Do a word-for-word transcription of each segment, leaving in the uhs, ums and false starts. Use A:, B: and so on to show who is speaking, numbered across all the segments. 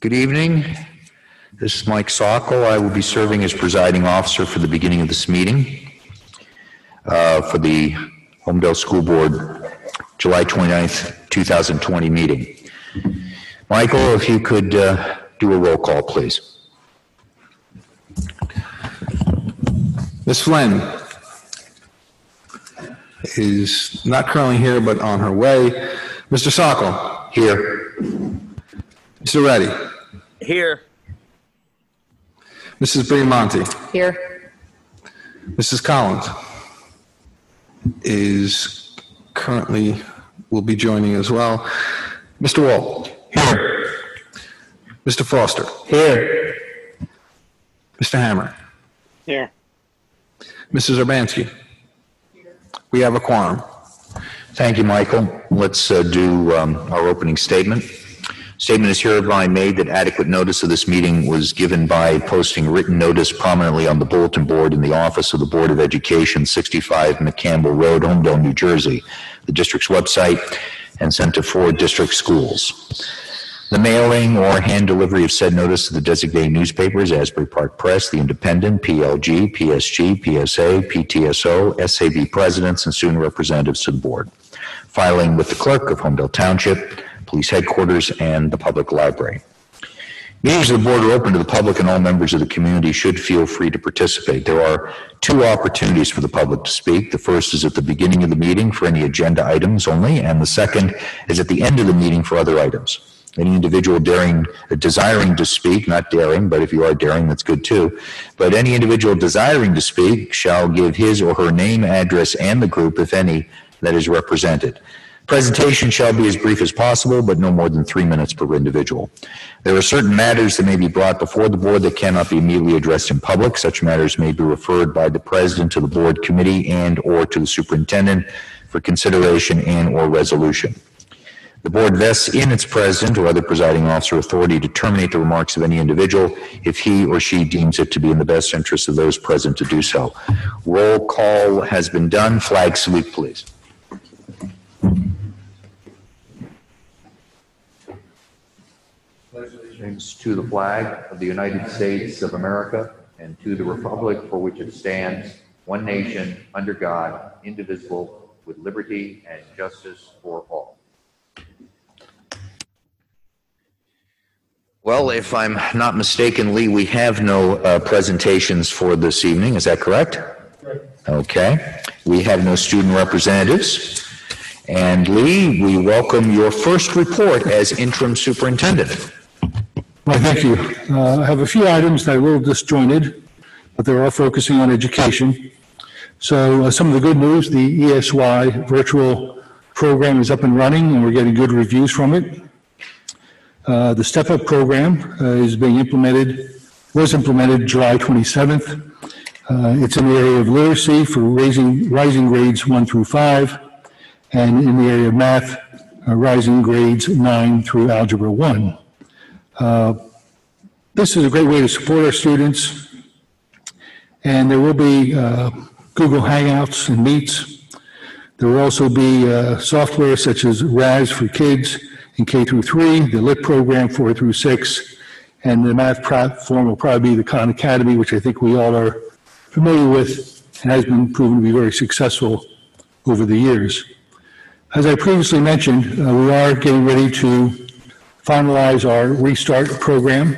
A: Good evening. This is Mike Sokol. I will be serving as presiding officer for the beginning of this meeting uh, for the Holmdel School Board July twenty-ninth, two thousand twenty meeting. Michael, if you could uh, do a roll call, please.
B: Miz Flynn is not currently here, but on her way. Mister Sokol.
A: Here.
B: Mister Reddy.
C: Here.
B: Missus Briamonte.
D: Here.
B: Missus Collins is currently, will be joining as well. Mister Wall.
A: Here.
B: Mister Foster.
A: Here.
B: Mister Hammer.
C: Here.
B: Missus Urbanski. Here. We have a quorum.
A: Thank you, Michael. Let's uh, do um, our opening statement. Statement is hereby made that adequate notice of this meeting was given by posting written notice prominently on the bulletin board in the office of the Board of Education, sixty-five McCampbell Road, Holmdel, New Jersey, the district's website, and sent to four district schools. The mailing or hand delivery of said notice to the designated newspapers, Asbury Park Press, The Independent, P L G, P S G, P S A, P T S O, S A B presidents, and student representatives to the board. Filing with the clerk of Holmdel Township, Police Headquarters, and the Public Library. Meetings of the board are open to the public, and all members of the community should feel free to participate. There are two opportunities for the public to speak. The first is at the beginning of the meeting for any agenda items only, and the second is at the end of the meeting for other items. Any individual daring, uh, desiring to speak, not daring, but if you are daring, that's good too, but any individual desiring to speak shall give his or her name, address, and the group, if any, that is represented. Presentation shall be as brief as possible, but no more than three minutes per individual. There are certain matters that may be brought before the board that cannot be immediately addressed in public. Such matters may be referred by the president to the board committee and or to the superintendent for consideration and or resolution. The board vests in its president or other presiding officer authority to terminate the remarks of any individual if he or she deems it to be in the best interest of those present to do so. Roll call has been done. Flag salute, please. Allegiance to the flag of the United States of America and to the republic for which it stands, one nation, under God, indivisible, with liberty and justice for all. Well, if I'm not mistaken, Lee, we have no uh, presentations for this evening. Is that correct? Right. Okay. We have no student representatives. And Lee, we welcome your first report as interim superintendent.
E: Well, thank you. Uh, I have a few items that are a little disjointed, but they're all focusing on education. So uh, some of the good news, the E S Y virtual program is up and running, and we're getting good reviews from it. Uh, the Step Up program uh, is being implemented, was implemented July twenty-seventh. Uh, it's in the area of literacy for raising, rising grades one through five, and in the area of math, uh, rising grades nine through algebra one. Uh, this is a great way to support our students, and there will be uh, Google Hangouts and Meets. There will also be uh, software such as R A S for kids in K through three, the Lit program four through six, and the math platform will probably be the Khan Academy, which I think we all are familiar with and has been proven to be very successful over the years. As I previously mentioned, uh, we are getting ready to finalize our Restart program,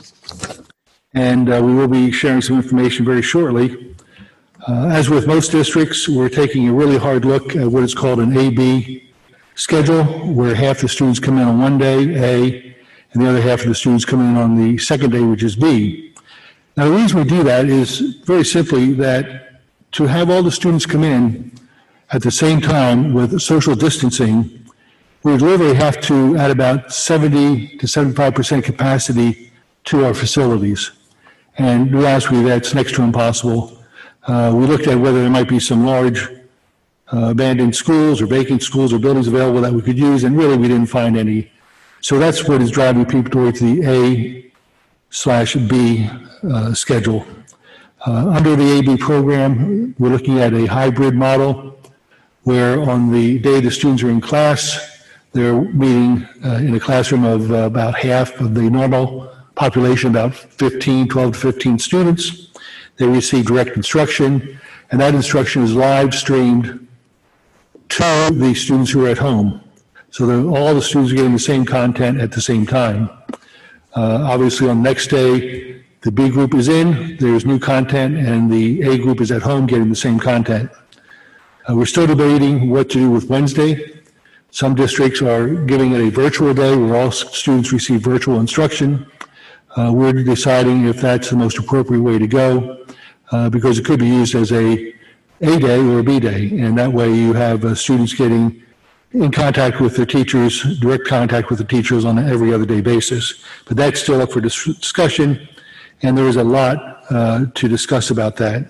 E: and uh, we will be sharing some information very shortly. Uh, as with most districts, we're taking a really hard look at what is called an A B schedule, where half the students come in on one day, A, and the other half of the students come in on the second day, which is B. Now, the reason we do that is very simply that to have all the students come in at the same time with social distancing, we would literally have to add about seventy to seventy-five percent capacity to our facilities. And to be honest with you, that's next to impossible. Uh, we looked at whether there might be some large uh, abandoned schools or vacant schools or buildings available that we could use, and really we didn't find any. So that's what is driving people towards the A slash B uh, schedule. Uh, under the A B program, we're looking at a hybrid model where on the day the students are in class, They're meeting uh, in a classroom of uh, about half of the normal population, about fifteen, twelve to fifteen students. They receive direct instruction, and that instruction is live streamed to the students who are at home. So that all the students are getting the same content at the same time. Uh, obviously, on the next day, the B group is in, there's new content, and the A group is at home getting the same content. Uh, we're still debating what to do with Wednesday. Some districts are giving it a virtual day where all students receive virtual instruction. Uh, we're deciding if that's the most appropriate way to go, uh, because it could be used as a A day or a B day, and that way you have uh, students getting in contact with their teachers, direct contact with the teachers on an every other day basis. But that's still up for dis- discussion, and there is a lot uh, to discuss about that.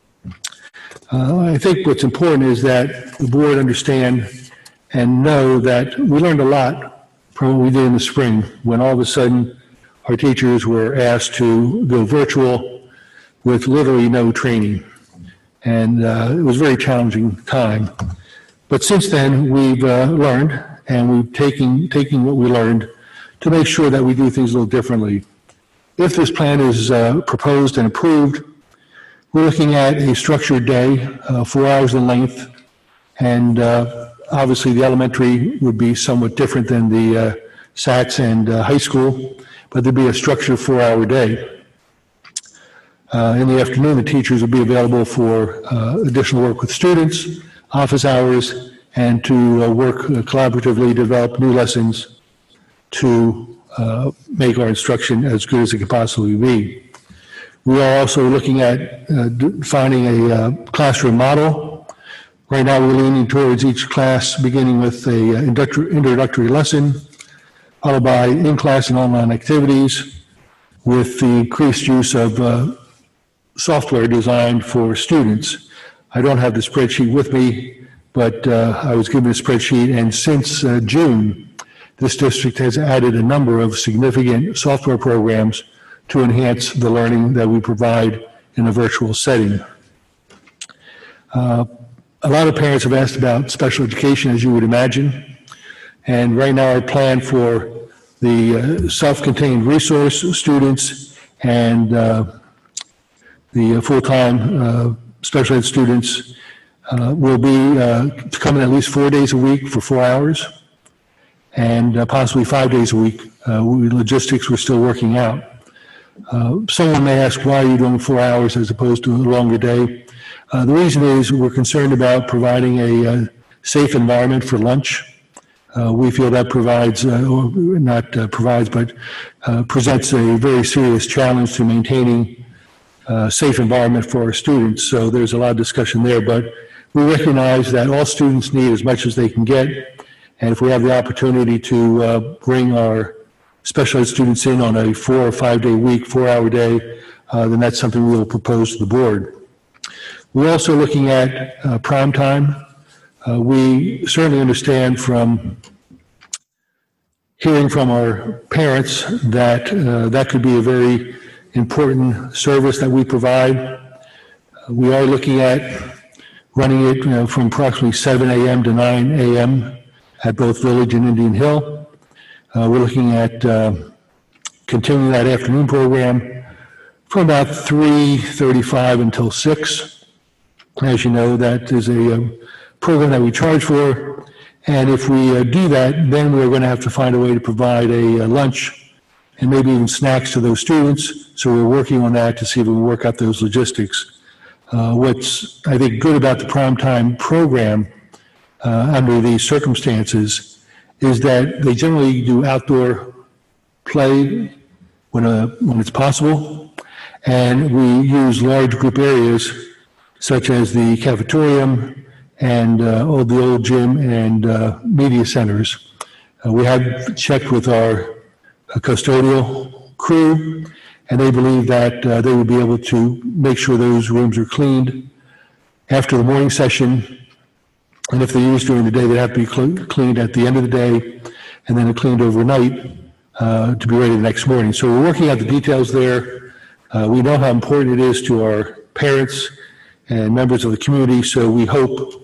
E: Uh, I think what's important is that the board understand and know that we learned a lot from what we did in the spring, when all of a sudden our teachers were asked to go virtual with literally no training. And uh, it was a very challenging time. But since then, we've uh, learned, and we've taken, taken what we learned to make sure that we do things a little differently. If this plan is uh, proposed and approved, we're looking at a structured day, uh, four hours in length, and uh, obviously the elementary would be somewhat different than the uh, S A Ts and uh, high school, but there'd be a structured four-hour day. Uh, in the afternoon, the teachers will be available for uh, additional work with students, office hours, and to uh, work uh, collaboratively, develop new lessons to uh, make our instruction as good as it can possibly be. We are also looking at uh, finding a uh, classroom model. Right now, we're leaning towards each class beginning with a uh, introductory, introductory lesson, followed by in-class and online activities, with the increased use of uh, software designed for students. I don't have the spreadsheet with me, but uh, I was given a spreadsheet, and since uh, June, this district has added a number of significant software programs to enhance the learning that we provide in a virtual setting. Uh, a lot of parents have asked about special education, as you would imagine, and right now our plan for the uh, self-contained resource students and uh, the uh, full-time uh, special ed students uh, will be uh, to come in at least four days a week for four hours, and uh, possibly five days a week. Uh, we, logistics we're still working out. Uh, someone may ask, why are you doing four hours as opposed to a longer day? Uh, the reason is we're concerned about providing a, uh safe environment for lunch. Uh, we feel that provides, uh, or not uh, provides, but uh, presents a very serious challenge to maintaining a safe environment for our students. So there's a lot of discussion there, but we recognize that all students need as much as they can get. And if we have the opportunity to uh, bring our special ed students in on a four or five day week, four hour day, uh, then that's something we will propose to the board. We're also looking at uh, prime time. Uh, we certainly understand from hearing from our parents that uh, that could be a very important service that we provide. Uh, we are looking at running it you know, from approximately seven a.m. to nine a.m. at both Village and Indian Hill. Uh, we're looking at uh, continuing that afternoon program from about three thirty-five until six. As you know, that is a um, program that we charge for, and if we uh, do that, then we're going to have to find a way to provide a, a lunch and maybe even snacks to those students. So we're working on that to see if we can work out those logistics. Uh, what's, I think, good about the primetime program uh, under these circumstances is that they generally do outdoor play when, uh, when it's possible, and we use large group areas such as the cafetorium and uh, all the old gym and uh, media centers. Uh, we have checked with our uh, custodial crew, and they believe that uh, they would be able to make sure those rooms are cleaned after the morning session, and if they're used during the day, they have to be cl- cleaned at the end of the day, and then cleaned overnight uh, to be ready the next morning. So we're working out the details there. Uh, we know how important it is to our parents and members of the community, so we hope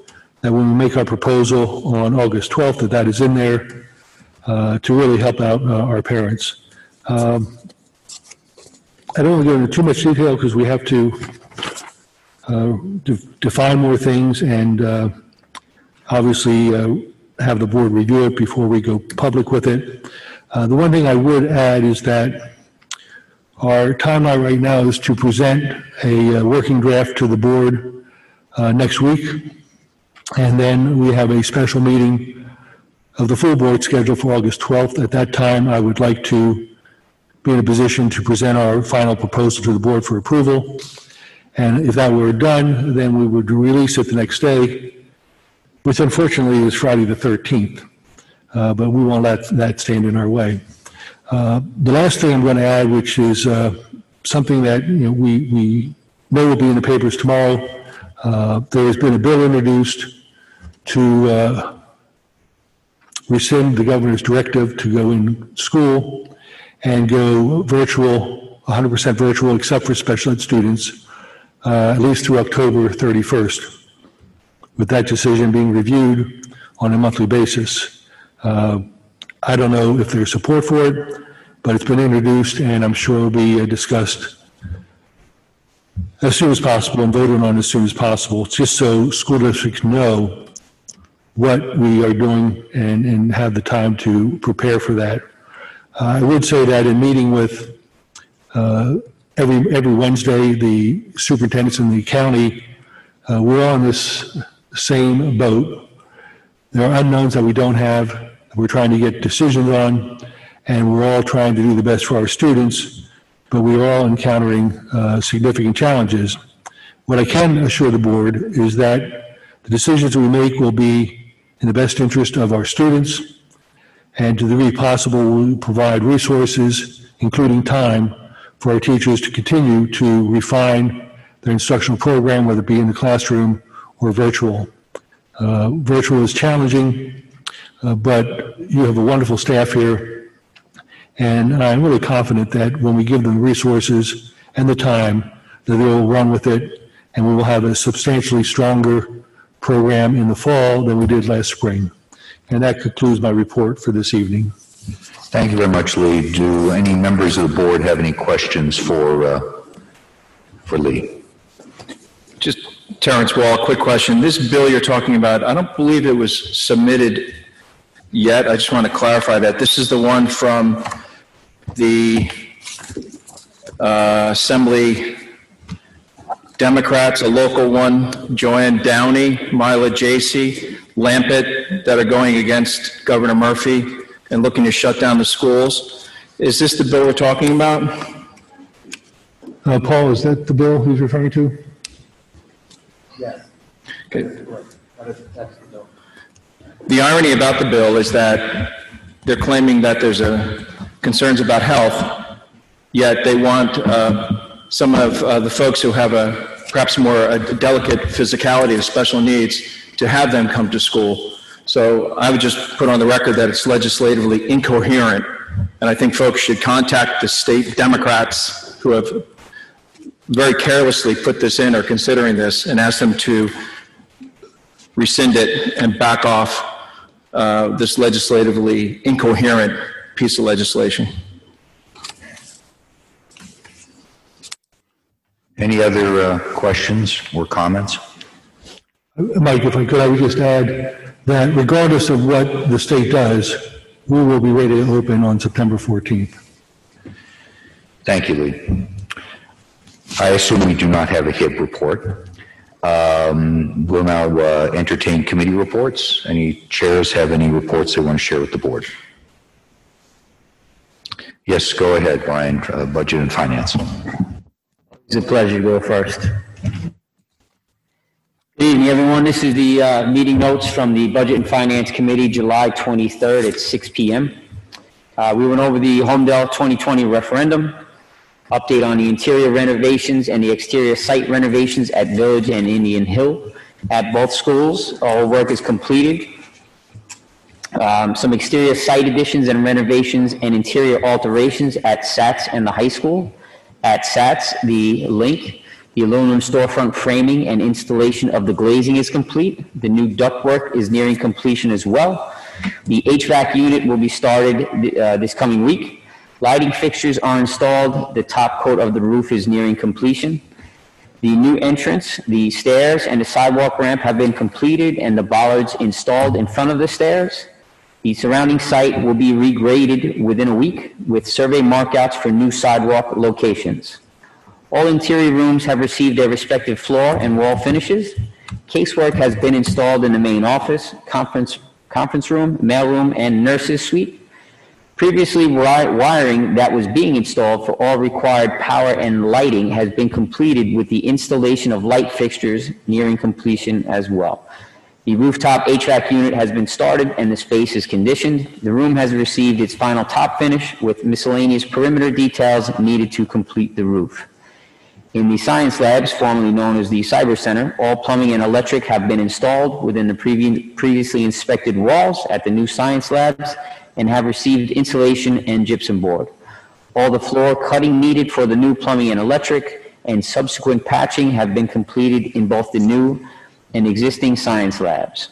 E: that when we make our proposal on August twelfth, that that is in there uh, to really help out uh, our parents. Um, I don't want to go into too much detail because we have to uh, de define more things and uh, obviously uh, have the board review it before we go public with it. Uh, the one thing I would add is that our timeline right now is to present a uh, working draft to the board uh, next week, and then we have a special meeting of the full board scheduled for August twelfth. At that time, I would like to be in a position to present our final proposal to the board for approval. And if that were done, then we would release it the next day, which unfortunately is Friday the thirteenth. Uh, but we won't let that stand in our way. Uh, the last thing I'm going to add, which is uh, something that you know, we, we know will be in the papers tomorrow, uh, there has been a bill introduced to uh, rescind the governor's directive to go in school and go virtual, one hundred percent virtual, except for special ed students, uh, at least through October thirty-first, with that decision being reviewed on a monthly basis. Uh, I don't know if there's support for it, but it's been introduced, and I'm sure it will be uh, discussed as soon as possible and voted on as soon as possible, just so school districts know what we are doing and, and have the time to prepare for that. Uh, I would say that in meeting with uh, every, every Wednesday, the superintendents in the county, uh, we're on this same boat. There are unknowns that we don't have. We're trying to get decisions on, and we're all trying to do the best for our students, but we are all encountering uh, significant challenges. What I can assure the board is that the decisions we make will be in the best interest of our students, and to the degree possible, we'll provide resources, including time, for our teachers to continue to refine their instructional program, whether it be in the classroom or virtual. Uh, virtual is challenging, uh, but you have a wonderful staff here, and I'm really confident that when we give them the resources and the time, that they will run with it, and we will have a substantially stronger program in the fall than we did last spring. And that concludes my report for this evening.
A: Thank you very much, Lee. Do any members of the board have any questions for, uh, for Lee?
D: Just Terrence Wall, quick question. This bill you're talking about, I don't believe it was submitted yet. I just want to clarify that. This is the one from the uh, Assembly Democrats, a local one, Joanne Downey, Mila Jacey, Lampett, that are going against Governor Murphy and looking to shut down the schools. Is this the bill we're talking about?
E: Uh, Paul, is that the bill he's referring to?
F: Yes.
D: Okay.
F: That is, that's the bill.
D: The irony about the bill is that they're claiming that there's a concerns about health, yet they want uh, some of uh, the folks who have a perhaps more a delicate physicality or special needs to have them come to school. So I would just put on the record that it's legislatively incoherent, and I think folks should contact the state Democrats who have very carelessly put this in or considering this and ask them to rescind it and back off uh, this legislatively incoherent piece of legislation.
A: Any other uh, questions or comments?
E: Mike, if I could, I would just add that regardless of what the state does, we will be ready to open on September fourteenth.
A: Thank you, Lee. I assume we do not have a H I B report. Um, we'll now uh, entertain committee reports. Any chairs have any reports they want to share with the board? Yes, go ahead, Brian, uh, Budget and Finance.
F: It's a pleasure to go first. Good evening, everyone. This is the uh, meeting notes from the Budget and Finance Committee, July twenty-third at six p m Uh, we went over the Homedale twenty twenty referendum, update on the interior renovations and the exterior site renovations at Village and Indian Hill at both schools. All work is completed. Um, some exterior site additions and renovations and interior alterations at S A T S and the high school. At S A T S, the link The aluminum storefront framing and installation of the glazing is complete. The new ductwork is nearing completion as well. The H V A C unit will be started uh, this coming week. Lighting fixtures are installed. The top coat of the roof is nearing completion. The new entrance, the stairs, and the sidewalk ramp have been completed and the bollards installed in front of the stairs. The surrounding site will be regraded within a week with survey markouts for new sidewalk locations. All interior rooms have received their respective floor and wall finishes. Casework has been installed in the main office, conference, conference room, mailroom, and nurses suite. Previously, wi- wiring that was being installed for all required power and lighting has been completed with the installation of light fixtures nearing completion as well. The rooftop H V A C unit has been started and the space is conditioned. The room has received its final top finish with miscellaneous perimeter details needed to complete the roof. In the science labs, formerly known as the Cyber Center, all plumbing and electric have been installed within the previ- previously inspected walls at the new science labs and have received insulation and gypsum board. All the floor cutting needed for the new plumbing and electric and subsequent patching have been completed in both the new and existing science labs.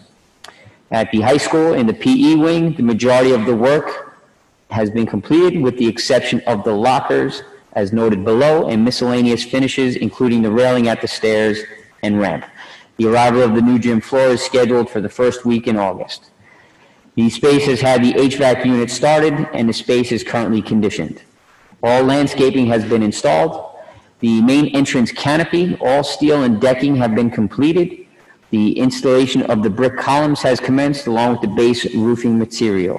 F: At the high school, in the P E wing, the majority of the work has been completed with the exception of the lockers, as noted below, and miscellaneous finishes, including the railing at the stairs and ramp. The arrival of the new gym floor is scheduled for the first week in August. The space has had the H V A C unit started, and the space is currently conditioned. All landscaping has been installed. The main entrance canopy, all steel and decking have been completed. The installation of the brick columns has commenced, along with the base roofing material.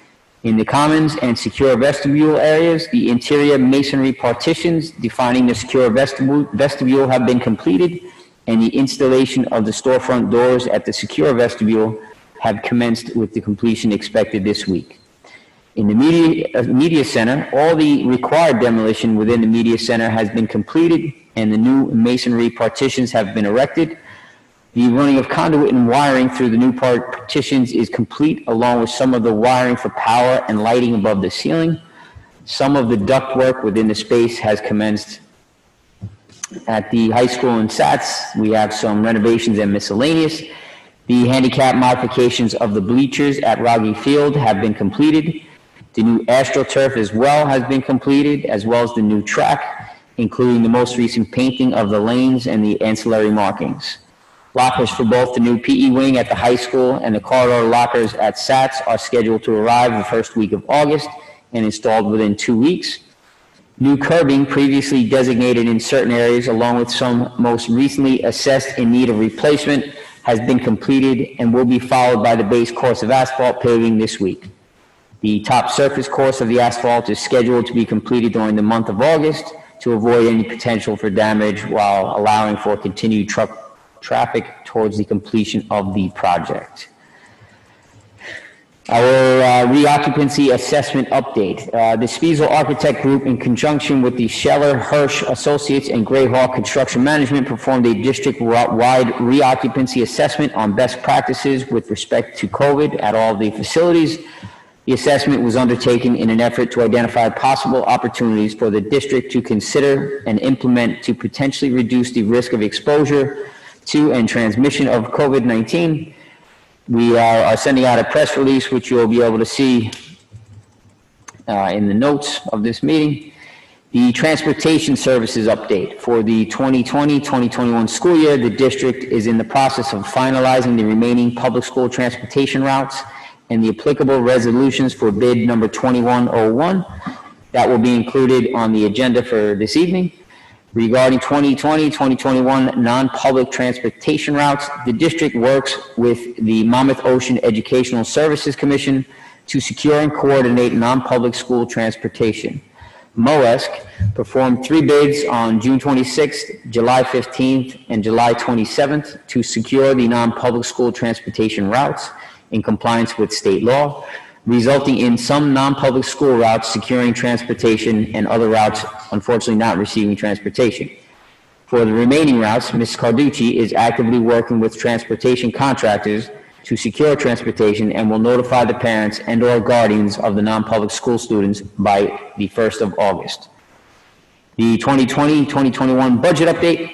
F: In the commons and secure vestibule areas, the interior masonry partitions defining the secure vestibule, vestibule have been completed, and the installation of the storefront doors at the secure vestibule have commenced with the completion expected this week. In the media, uh, media center, all the required demolition within the media center has been completed, and the new masonry partitions have been erected. The running of conduit and wiring through the new partitions is complete, along with some of the wiring for power and lighting above the ceiling. Some of the ductwork within the space has commenced. At the high school in Sats, we have some renovations and miscellaneous. The handicap modifications of the bleachers at Rogge Field have been completed. The new AstroTurf as well has been completed, as well as the new track, including the most recent painting of the lanes and the ancillary markings. Lockers for both the new P E wing at the high school and the corridor lockers at Sats are scheduled to arrive the first week of August and installed within two weeks. New curbing previously designated in certain areas, along with some most recently assessed in need of replacement, has been completed and will be followed by the base course of asphalt paving this week. The top surface course of the asphalt is scheduled to be completed during the month of August to avoid any potential for damage while allowing for continued truck traffic towards the completion of the project. Our uh, reoccupancy assessment update. Uh, the Spiesel Architect Group, in conjunction with the Scheller, Hirsch Associates, and Greyhawk Construction Management, performed a district-wide reoccupancy assessment on best practices with respect to COVID at all of the facilities. The assessment was undertaken in an effort to identify possible opportunities for the district to consider and implement to potentially reduce the risk of exposure to and transmission of COVID nineteen. We are, are sending out a press release, which you'll be able to see uh, in the notes of this meeting. The transportation services update. For the twenty twenty twenty twenty-one school year, the district is in the process of finalizing the remaining public school transportation routes and the applicable resolutions for bid number twenty-one oh one. That will be included on the agenda for this evening. Regarding twenty twenty twenty twenty-one non-public transportation routes, the district works with the Monmouth Ocean Educational Services Commission to secure and coordinate non-public school transportation. MOESC performed three bids on June twenty-sixth, July fifteenth, and July twenty-seventh to secure the non-public school transportation routes in compliance with state law, resulting in some non-public school routes securing transportation and other routes unfortunately not receiving transportation. For the remaining routes, Miz Carducci is actively working with transportation contractors to secure transportation and will notify the parents and or guardians of the non-public school students by the first of August. The twenty twenty twenty twenty-one budget update.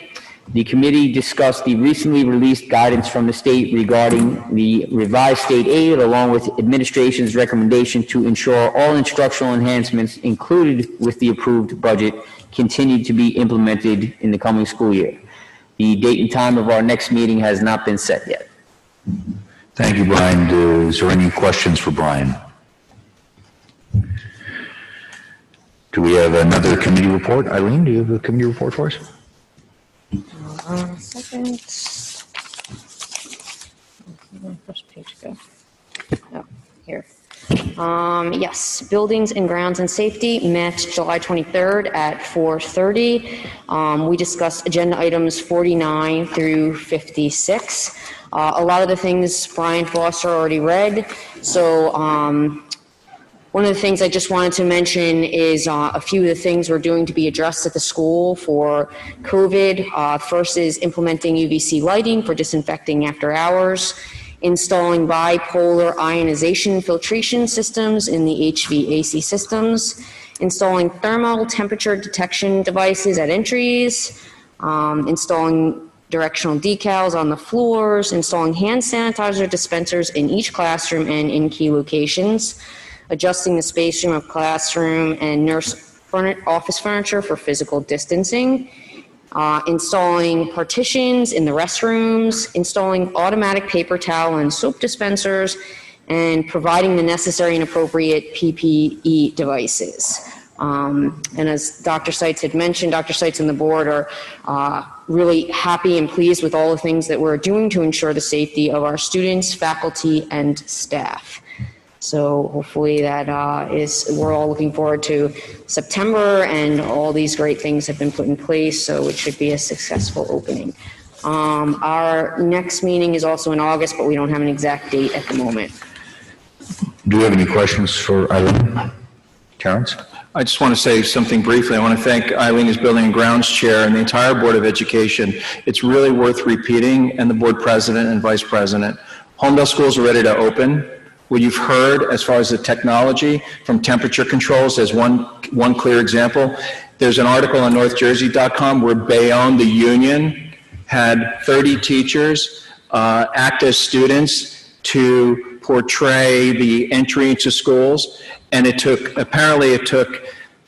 F: The committee discussed the recently released guidance from the state regarding the revised state aid, along with administration's recommendation to ensure all instructional enhancements included with the approved budget continue to be implemented in the coming school year. The date and time of our next meeting has not been set yet.
A: Thank you, Brian. Uh, Is there any questions for Brian? Do we have another committee report? Eileen, do you have a committee report for us?
G: One second. Where did my first page go? Oh, here. Um, yes, Buildings and Grounds and Safety met July twenty-third at four thirty. Um, we discussed agenda items forty-nine through fifty-six. Uh, a lot of the things Brian Foster already read. So, um, one of the things I just wanted to mention is uh, a few of the things we're doing to be addressed at the school for COVID. Uh, first is implementing U V C lighting for disinfecting after hours, installing bipolar ionization filtration systems in the H V A C systems, installing thermal temperature detection devices at entries, um, installing directional decals on the floors, installing hand sanitizer dispensers in each classroom and in key locations, adjusting the spacing of classroom and nurse furni- office furniture for physical distancing, uh, installing partitions in the restrooms, installing automatic paper towel and soap dispensers, and providing the necessary and appropriate P P E devices. Um, and as Doctor Seitz had mentioned, Doctor Seitz and the board are uh, really happy and pleased with all the things that we're doing to ensure the safety of our students, faculty, and staff. So hopefully that uh, is, we're all looking forward to September, and all these great things have been put in place, so it should be a successful opening. Um, our next meeting is also in August, but we don't have an exact date at the moment.
A: Do you have any questions for Eileen? Terrence?
D: I just want to say something briefly. I want to thank Eileen as Building and Grounds Chair and the entire Board of Education. It's really worth repeating, and the Board President and Vice President. Homedale schools are ready to open. What you've heard as far as the technology from temperature controls as one, one clear example. There's an article on north jersey dot com where Bayonne, the union, had thirty teachers uh, act as students to portray the entry into schools. And it took, apparently it took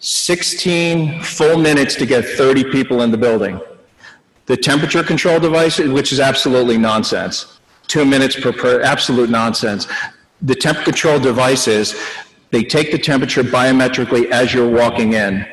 D: sixteen full minutes to get thirty people in the building. The temperature control device, which is absolutely nonsense. Two minutes per, per absolute nonsense. The temp control devices, they take the temperature biometrically as you're walking in.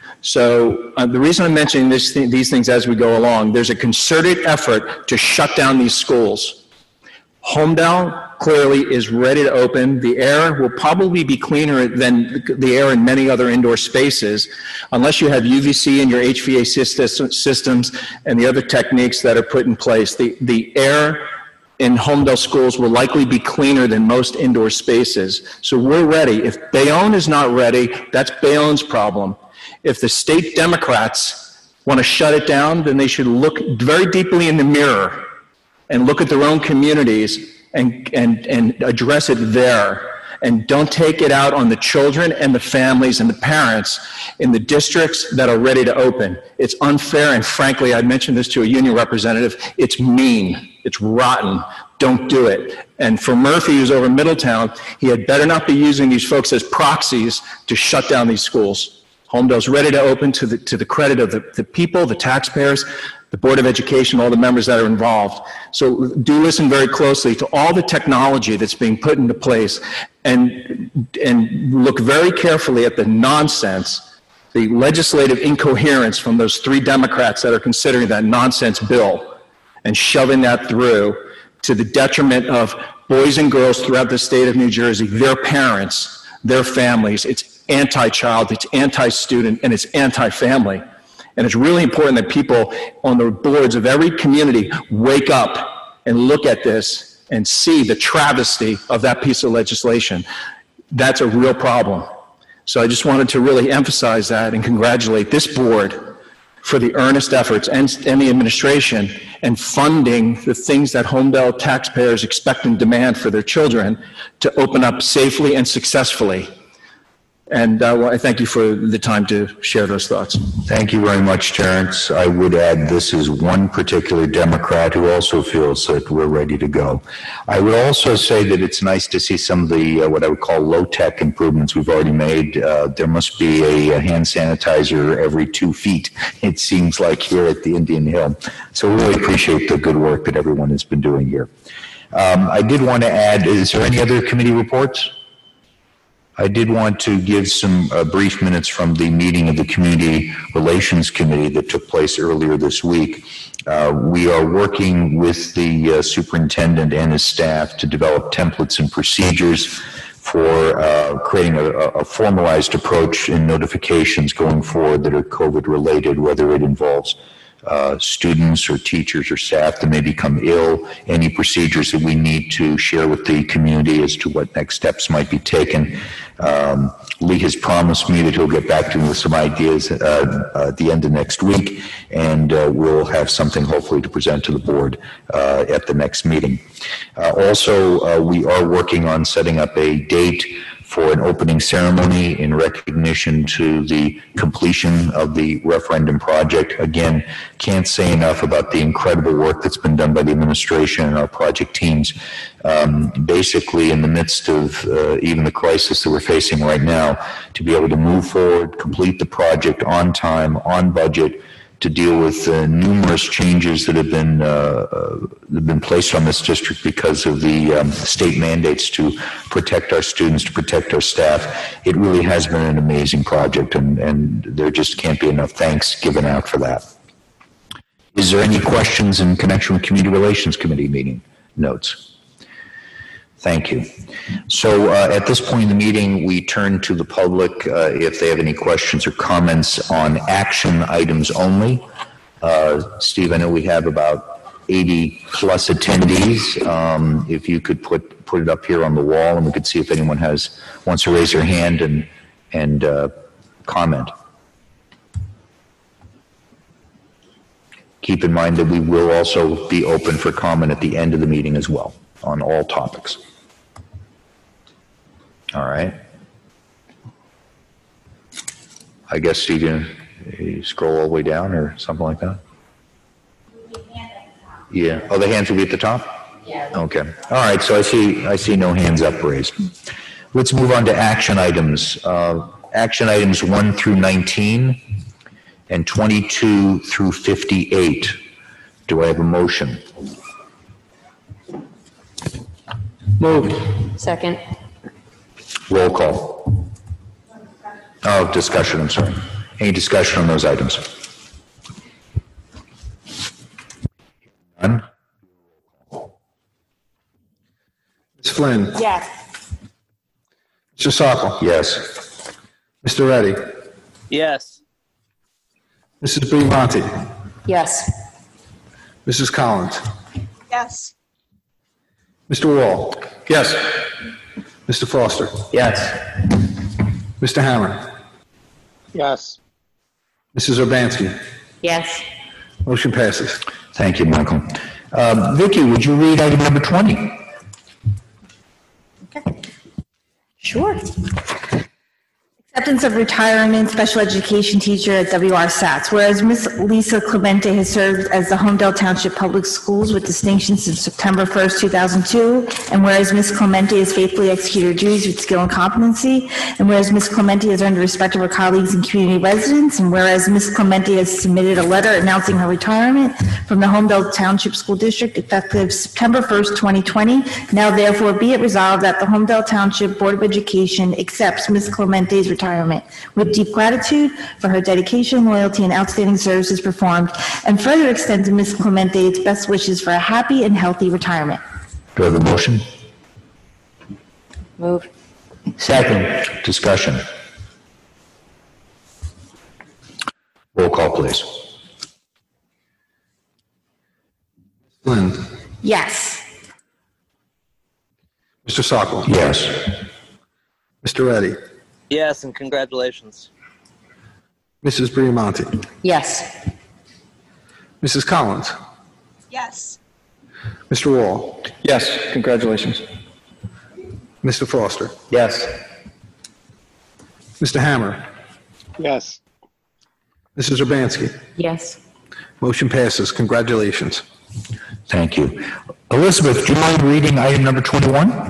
D: So uh, the reason I'm mentioning this th these things as we go along, there's a concerted effort to shut down these schools. Homedale clearly is ready to open. The air will probably be cleaner than the air in many other indoor spaces, unless you have U V C in your H V A C systems and the other techniques that are put in place. The, the air in Homedale schools will likely be cleaner than most indoor spaces. So we're ready. If Bayonne is not ready, that's Bayonne's problem. If the state Democrats want to shut it down, then they should look very deeply in the mirror and look at their own communities and, and, and address it there. And don't take it out on the children and the families and the parents in the districts that are ready to open. It's unfair, and frankly, I mentioned this to a union representative, it's mean, it's rotten, don't do it. And for Murphy, who's over Middletown, he had better not be using these folks as proxies to shut down these schools. Homedale's ready to open to the, to the credit of the, the people, the taxpayers, the Board of Education, all the members that are involved. So do listen very closely to all the technology that's being put into place, and, and look very carefully at the nonsense, the legislative incoherence from those three Democrats that are considering that nonsense bill and shoving that through to the detriment of boys and girls throughout the state of New Jersey, their parents, their families. It's anti-child, it's anti-student, and it's anti-family. And it's really important that people on the boards of every community wake up and look at this and see the travesty of that piece of legislation. That's a real problem. So I just wanted to really emphasize that and congratulate this board for the earnest efforts and, and the administration and funding the things that Homedale taxpayers expect and demand for their children to open up safely and successfully. And uh, I thank you for the time to share those thoughts.
A: Thank you very much, Terrence. I would add this is one particular Democrat who also feels that we're ready to go. I would also say that it's nice to see some of the, uh, what I would call low-tech improvements we've already made. Uh, there must be a, a hand sanitizer every two feet, it seems like, here at the Indian Hill. So we really appreciate the good work that everyone has been doing here. Um, I did want to add, is there any other committee reports? I did want to give some uh, brief minutes from the meeting of the Community Relations Committee that took place earlier this week. Uh, we are working with the uh, superintendent and his staff to develop templates and procedures for uh, creating a, a formalized approach in notifications going forward that are COVID related, whether it involves Uh, students or teachers or staff that may become ill, any procedures that we need to share with the community as to what next steps might be taken. Um, Lee has promised me that he'll get back to me with some ideas uh, uh, at the end of next week, and uh, we'll have something hopefully to present to the board uh, at the next meeting. Uh, also, uh, we are working on setting up a date for an opening ceremony in recognition to the completion of the referendum project. Again, can't say enough about the incredible work that's been done by the administration and our project teams. Um, basically, in the midst of uh, even the crisis that we're facing right now, to be able to move forward, complete the project on time, on budget, to deal with uh, numerous changes that have been uh, uh, have been placed on this district because of the um, state mandates to protect our students, to protect our staff. It really has been an amazing project, and, and there just can't be enough thanks given out for that. Is there any questions in connection with Community Relations Committee meeting notes? Thank you. So uh, at this point in the meeting, we turn to the public uh, if they have any questions or comments on action items only. Uh, Steve, I know we have about eighty plus attendees. Um, if you could put put it up here on the wall, and we could see if anyone has wants to raise their hand and and uh, comment. Keep in mind that we will also be open for comment at the end of the meeting as well on all topics. All right. I guess, Steve, you, you scroll all the way down or something like that? Yeah. Oh, the hands will be at the top? Yeah. Okay. All right. So I see, I see no hands up raised. Let's move on to action items. Uh, action items one through nineteen and twenty-two through fifty-eight. Do I have a motion?
F: Moved.
G: Second.
A: Roll call. Oh, discussion, I'm sorry. Any discussion on those items? None?
B: Miz Flynn.
H: Yes.
B: Mister Sokol.
A: Yes.
B: Mister Reddy.
C: Yes.
B: Missus Brinmonte.
G: Yes.
B: Missus Collins.
H: Yes.
B: Mister Wall.
D: Yes.
B: Mister Foster.
F: Yes.
B: Mister Hammer.
C: Yes.
B: Missus Urbanski.
G: Yes.
B: Motion passes.
A: Thank you, Michael. Uh, Vicki, would you read item number twenty?
H: Sure. Acceptance of retirement special education teacher at W R SATS. Whereas Miz Lisa Clemente has served as the Homedale Township Public Schools with distinction since September first, two thousand two, and whereas Miz Clemente has faithfully executed her duties with skill and competency, and whereas Miz Clemente has earned the respect of her colleagues and community residents, and whereas Miz Clemente has submitted a letter announcing her retirement from the Homedale Township School District effective September first, twenty twenty, now therefore be it resolved that the Homedale Township Board of Education accepts Miz Clemente's retirement with deep gratitude for her dedication, loyalty, and outstanding services performed, and further extends to Miz Clemente its best wishes for a happy and healthy retirement.
A: Do I have a motion?
G: Move.
A: Second. Discussion. Roll call, please.
B: Flynn.
H: Yes.
B: Mister Sokol.
A: Yes.
B: Mister Reddy.
C: Yes, and congratulations.
B: Missus Brinmonte.
G: Yes.
B: Missus Collins.
H: Yes.
B: Mister Wall.
D: Yes. Congratulations.
B: Mister Foster.
F: Yes.
B: Mister Hammer?
C: Yes.
B: Missus Urbanski?
G: Yes.
B: Motion passes. Congratulations.
A: Thank you. Elizabeth, do you mind reading item number twenty-one?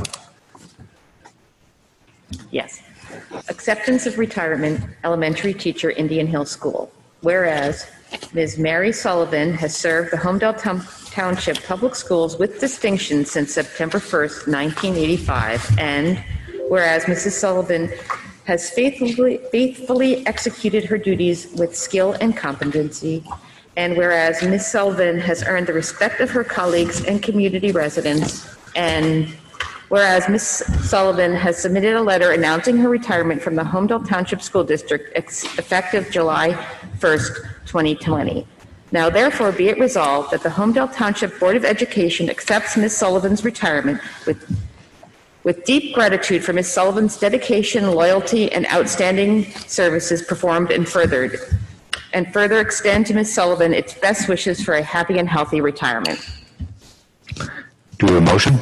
I: Yes. Acceptance of retirement, elementary teacher, Indian Hill School. Whereas Miz Mary Sullivan has served the Homedale Town- Township Public Schools with distinction since September first, nineteen eighty-five, and whereas Missus Sullivan has faithfully, faithfully executed her duties with skill and competency, and whereas Miz Sullivan has earned the respect of her colleagues and community residents, and whereas Miz Sullivan has submitted a letter announcing her retirement from the Homedale Township School District ex- effective July first, twenty twenty. Now therefore be it resolved that the Homedale Township Board of Education accepts Miz Sullivan's retirement with with deep gratitude for Miz Sullivan's dedication, loyalty, and outstanding services performed and furthered, and further extend to Miz Sullivan its best wishes for a happy and healthy retirement.
A: Do we have a motion?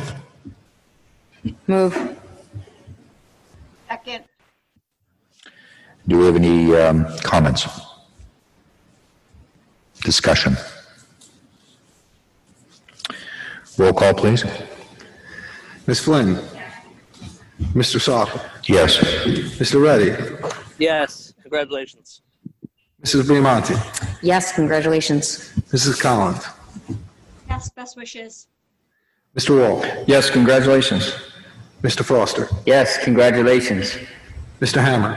G: Move.
H: Second.
A: Do we have any um, comments? Discussion? Roll call, please.
B: Miz Flynn? Mister Salk?
A: Yes.
B: Mister Reddy?
C: Yes. Congratulations.
B: Missus Briamonte?
G: Yes, congratulations.
B: Missus Collins?
J: Yes, best wishes.
B: Mister Wall?
D: Yes, congratulations.
B: Mister Foster?
F: Yes, congratulations.
B: Mister Hammer?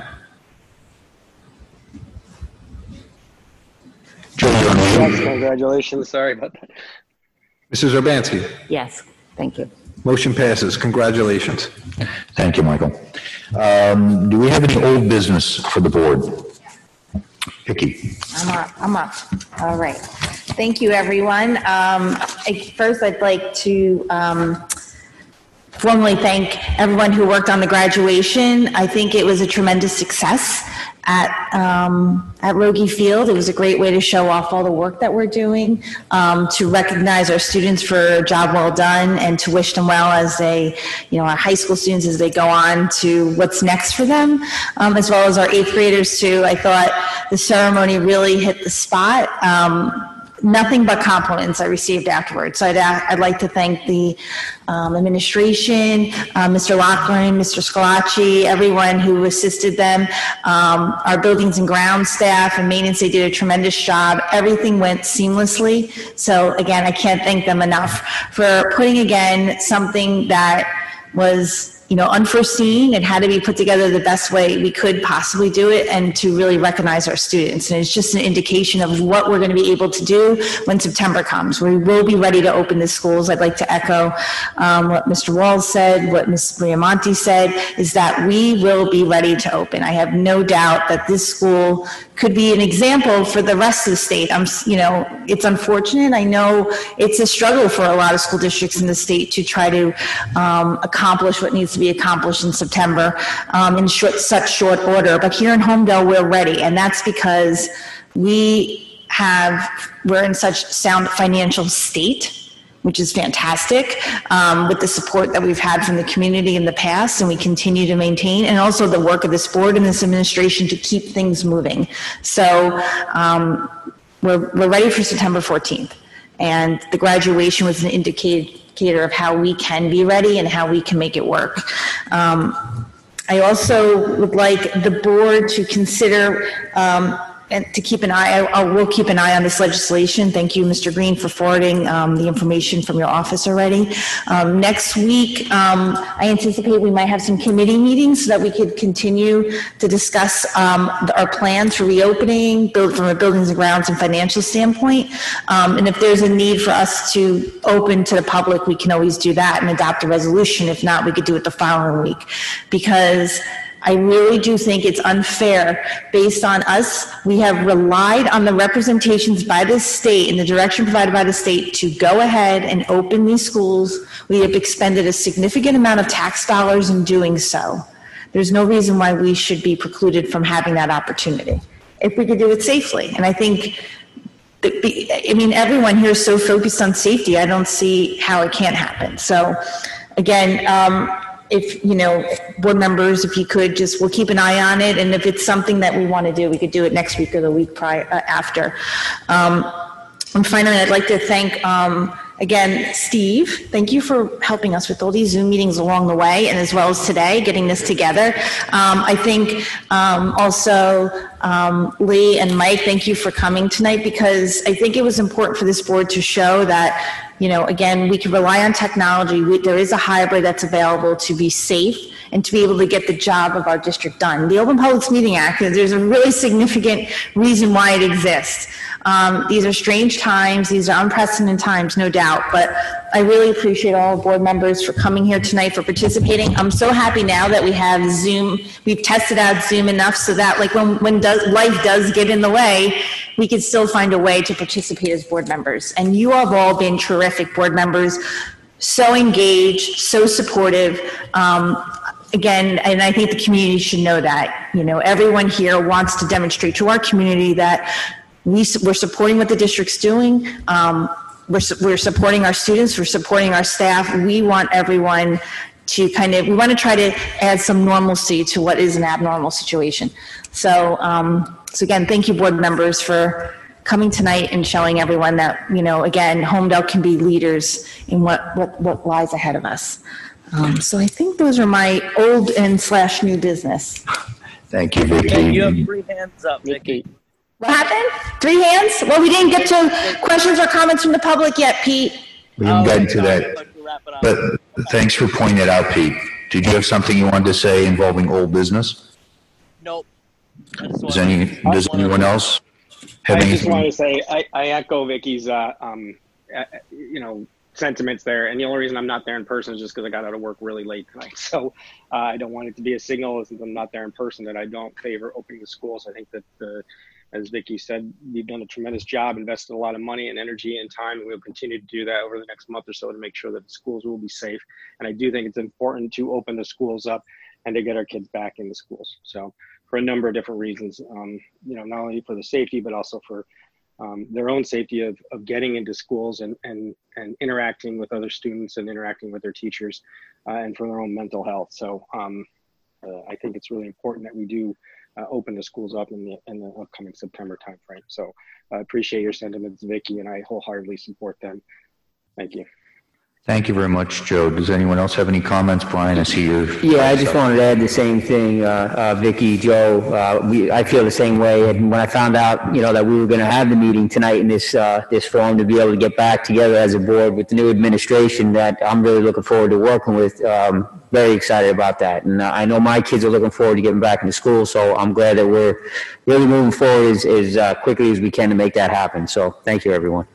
C: Yes. Congratulations. Sorry about that.
B: Missus Urbanski?
G: Yes, thank you.
B: Motion passes. Congratulations.
A: Thank you, Michael. Um, do we have any old business for the board? Vicki?
H: I'm up, I'm up. All right. Thank you, everyone. Um, I- First, I'd like to um, formally thank everyone who worked on the graduation. I think it was a tremendous success at um, at Rogie Field. It was a great way to show off all the work that we're doing, um, to recognize our students for a job well done, and to wish them well as they, you know, our high school students as they go on to what's next for them, um, as well as our eighth graders too. I thought the ceremony really hit the spot. Um, Nothing but compliments I received afterwards. So I'd, I'd like to thank the um, administration, uh, Mister Loughlin, Mister Scalacci, everyone who assisted them, um, our buildings and grounds staff and maintenance. They did a tremendous job. Everything went seamlessly. So again, I can't thank them enough for putting again something that was, you know, unforeseen and had to be put together the best way we could possibly do it, and to really recognize our students. And it's just an indication of what we're going to be able to do when September comes. We will be ready to open the schools. I'd like to echo um, what Mister Walls said, what Miz Briamonte said, is that we will be ready to open. I have no doubt that this school could be an example for the rest of the state. I'm, you know, it's unfortunate. I know it's a struggle for a lot of school districts in the state to try to um, accomplish what needs to be accomplished in September um, in short, such short order. But here in Homedale, we're ready, and that's because we have, we're in such sound financial state, which is fantastic, um, with the support that we've had from the community in the past, and we continue to maintain, and also the work of this board and this administration to keep things moving. So um, we're, we're ready for September fourteenth, and the graduation was an indicator of how we can be ready and how we can make it work. Um, I also would like the board to consider um, and to keep an eye, I, I will keep an eye on this legislation. Thank you, Mister Green, for forwarding um, the information from your office already. Um, next week, um, I anticipate we might have some committee meetings so that we could continue to discuss um, the, our plans for reopening, build from a buildings and grounds and financial standpoint. Um, and if there's a need for us to open to the public, we can always do that and adopt a resolution. If not, we could do it the following week, because I really do think it's unfair based on us. We have relied on the representations by the state and the direction provided by the state to go ahead and open these schools. We have expended a significant amount of tax dollars in doing so. There's no reason why we should be precluded from having that opportunity if we could do it safely. And I think, I mean, everyone here is so focused on safety, I don't see how it can't happen. So again, um, if, you know, board members, if you could just, we'll keep an eye on it. And if it's something that we want to do, we could do it next week or the week prior, uh, after. Um, and finally, I'd like to thank, um, again, Steve, thank you for helping us with all these Zoom meetings along the way, and as well as today, getting this together. Um, I think um, also um, Lee and Mike, thank you for coming tonight, because I think it was important for this board to show that, you know, again, we can rely on technology. We, there is a hybrid that's available to be safe and to be able to get the job of our district done. The Open Publics Meeting Act, there's a really significant reason why it exists. Um, these are strange times, these are unprecedented times, no doubt, but I really appreciate all board members for coming here tonight, for participating. I'm so happy now that we have Zoom, we've tested out Zoom enough so that like when, when does, life does get in the way, we can still find a way to participate as board members. And you have all been terrific board members, so engaged, so supportive. Um, Again, and I think the community should know that, you know, everyone here wants to demonstrate to our community that we, we're supporting what the district's doing. Um, we're, we're supporting our students, we're supporting our staff. We want everyone to kind of, we want to try to add some normalcy to what is an abnormal situation. So, um, so again, thank you board members for coming tonight and showing everyone that, you know, again, Homedale can be leaders in what, what, what lies ahead of us. Um, so I think those are my old and slash new business.
A: Thank you, Vicki.
C: Hey, you have three hands up, Vicki.
H: What happened? Three hands? Well, we didn't get to questions or comments from the public yet, Pete.
A: We didn't get into that. But thanks for pointing it out, Pete. Did you have something you wanted to say involving old business?
C: Nope.
A: Does any, does anyone else have
K: I just
A: anything?
K: want to say, I, I echo Vicki's, uh, um, uh, you know, sentiments there. And the only reason I'm not there in person is just because I got out of work really late tonight. So uh, I don't want it to be a signal since I'm not there in person that I don't favor opening the schools. I think that, uh, as Vicki said, we've done a tremendous job, invested a lot of money and energy and time, and we'll continue to do that over the next month or so to make sure that the schools will be safe. And I do think it's important to open the schools up and to get our kids back in the schools. So for a number of different reasons, um, you know, not only for the safety, but also for Um, their own safety of, of getting into schools and, and, and interacting with other students and interacting with their teachers, uh, and for their own mental health. So um, uh, I think it's really important that we do uh, open the schools up in the, in the upcoming September timeframe. So I appreciate your sentiments, Vicki, and I wholeheartedly support them. Thank you.
A: Thank you very much, Joe. Does anyone else have any comments? Brian, I see your...
F: Yeah, I just wanted to add the same thing, uh, uh, Vicki, Joe. Uh, we, I feel the same way. And when I found out, you know, that we were going to have the meeting tonight in this, uh, this forum to be able to get back together as a board with the new administration that I'm really looking forward to working with, um, very excited about that. And uh, I know my kids are looking forward to getting back into school, so I'm glad that we're really moving forward as, as uh, quickly as we can to make that happen. So thank you, everyone.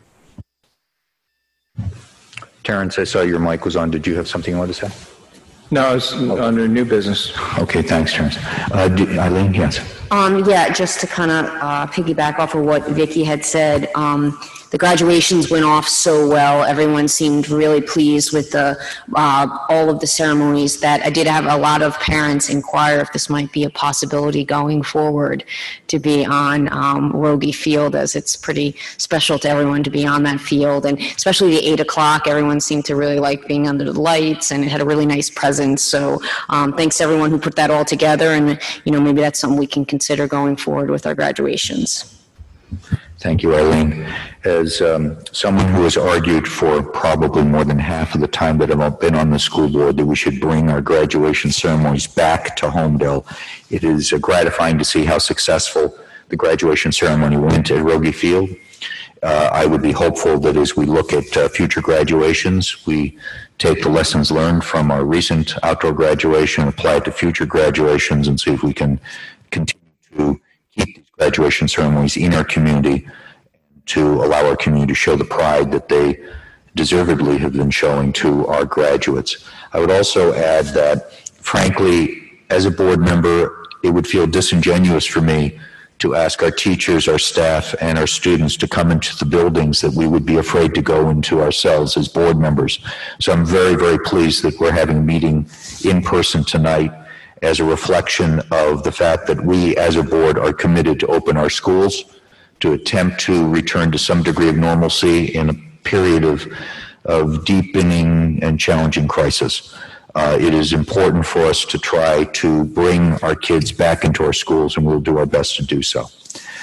A: Terrence, I saw your mic was on. Did you have something you wanted to say?
D: No, it's under new business.
A: Okay, thanks, Terrence. Uh, do- Eileen, yes.
G: Um, yeah, just to kind of uh, piggyback off of what Vicki had said, um, the graduations went off so well. Everyone seemed really pleased with the uh, all of the ceremonies. That I did have a lot of parents inquire if this might be a possibility going forward to be on um, Rogie Field, as it's pretty special to everyone to be on that field, and especially the eight o'clock. Everyone seemed to really like being under the lights, and it had a really nice presence. So um, thanks to everyone who put that all together, and you know maybe that's something we can consider going forward with our graduations.
A: Thank you, Eileen. As um, someone who has argued for probably more than half of the time that I've been on the school board that we should bring our graduation ceremonies back to Homedale, it is uh, gratifying to see how successful the graduation ceremony went at Rogie Field. Uh, I would be hopeful that as we look at uh, future graduations, we take the lessons learned from our recent outdoor graduation, apply it to future graduations, and see if we can continue to keep these graduation ceremonies in our community to allow our community to show the pride that they deservedly have been showing to our graduates. I would also add that, frankly, as a board member, it would feel disingenuous for me to ask our teachers, our staff, and our students to come into the buildings that we would be afraid to go into ourselves as board members. So I'm very, very pleased that we're having a meeting in person tonight as a reflection of the fact that we as a board are committed to open our schools, to attempt to return to some degree of normalcy in a period of, of deepening and challenging crisis. uh, it is important for us to try to bring our kids back into our schools, and we'll do our best to do so.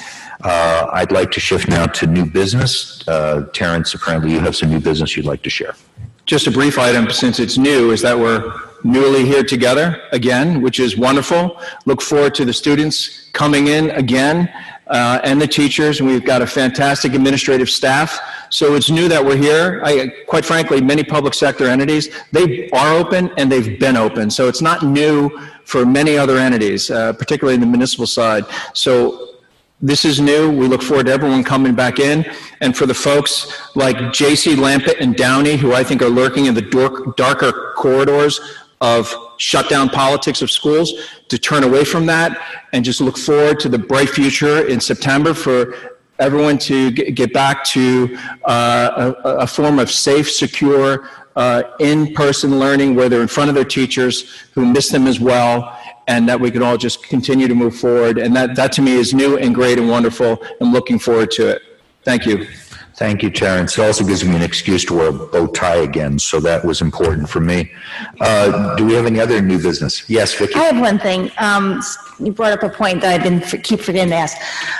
A: Uh, I'd like to shift now to new business. Uh, Terrence, apparently you have some new business you'd like to share.
D: Just a brief item, since it's new, is that we're newly here together again, which is wonderful. Look forward to the students coming in again uh, and the teachers. And we've got a fantastic administrative staff. So it's new that we're here. I, quite frankly, many public sector entities, they are open and they've been open. So it's not new for many other entities, uh, particularly in the municipal side. So this is new. We look forward to everyone coming back in. And for the folks like J C Lampett and Downey, who I think are lurking in the dark, darker corridors of shutdown politics of schools, to turn away from that and just look forward to the bright future in September for everyone to get back to uh, a, a form of safe, secure, uh, in-person learning where they're in front of their teachers who miss them as well, and that we can all just continue to move forward. And that, that to me is new and great and wonderful. I'm looking forward to it. Thank you.
A: Thank you, Terrence. It also gives me an excuse to wear a bow tie again, so that was important for me. Uh, do we have any other new business? Yes, Vicki?
H: I have one thing. Um, you brought up a point that I've been keep forgetting to ask.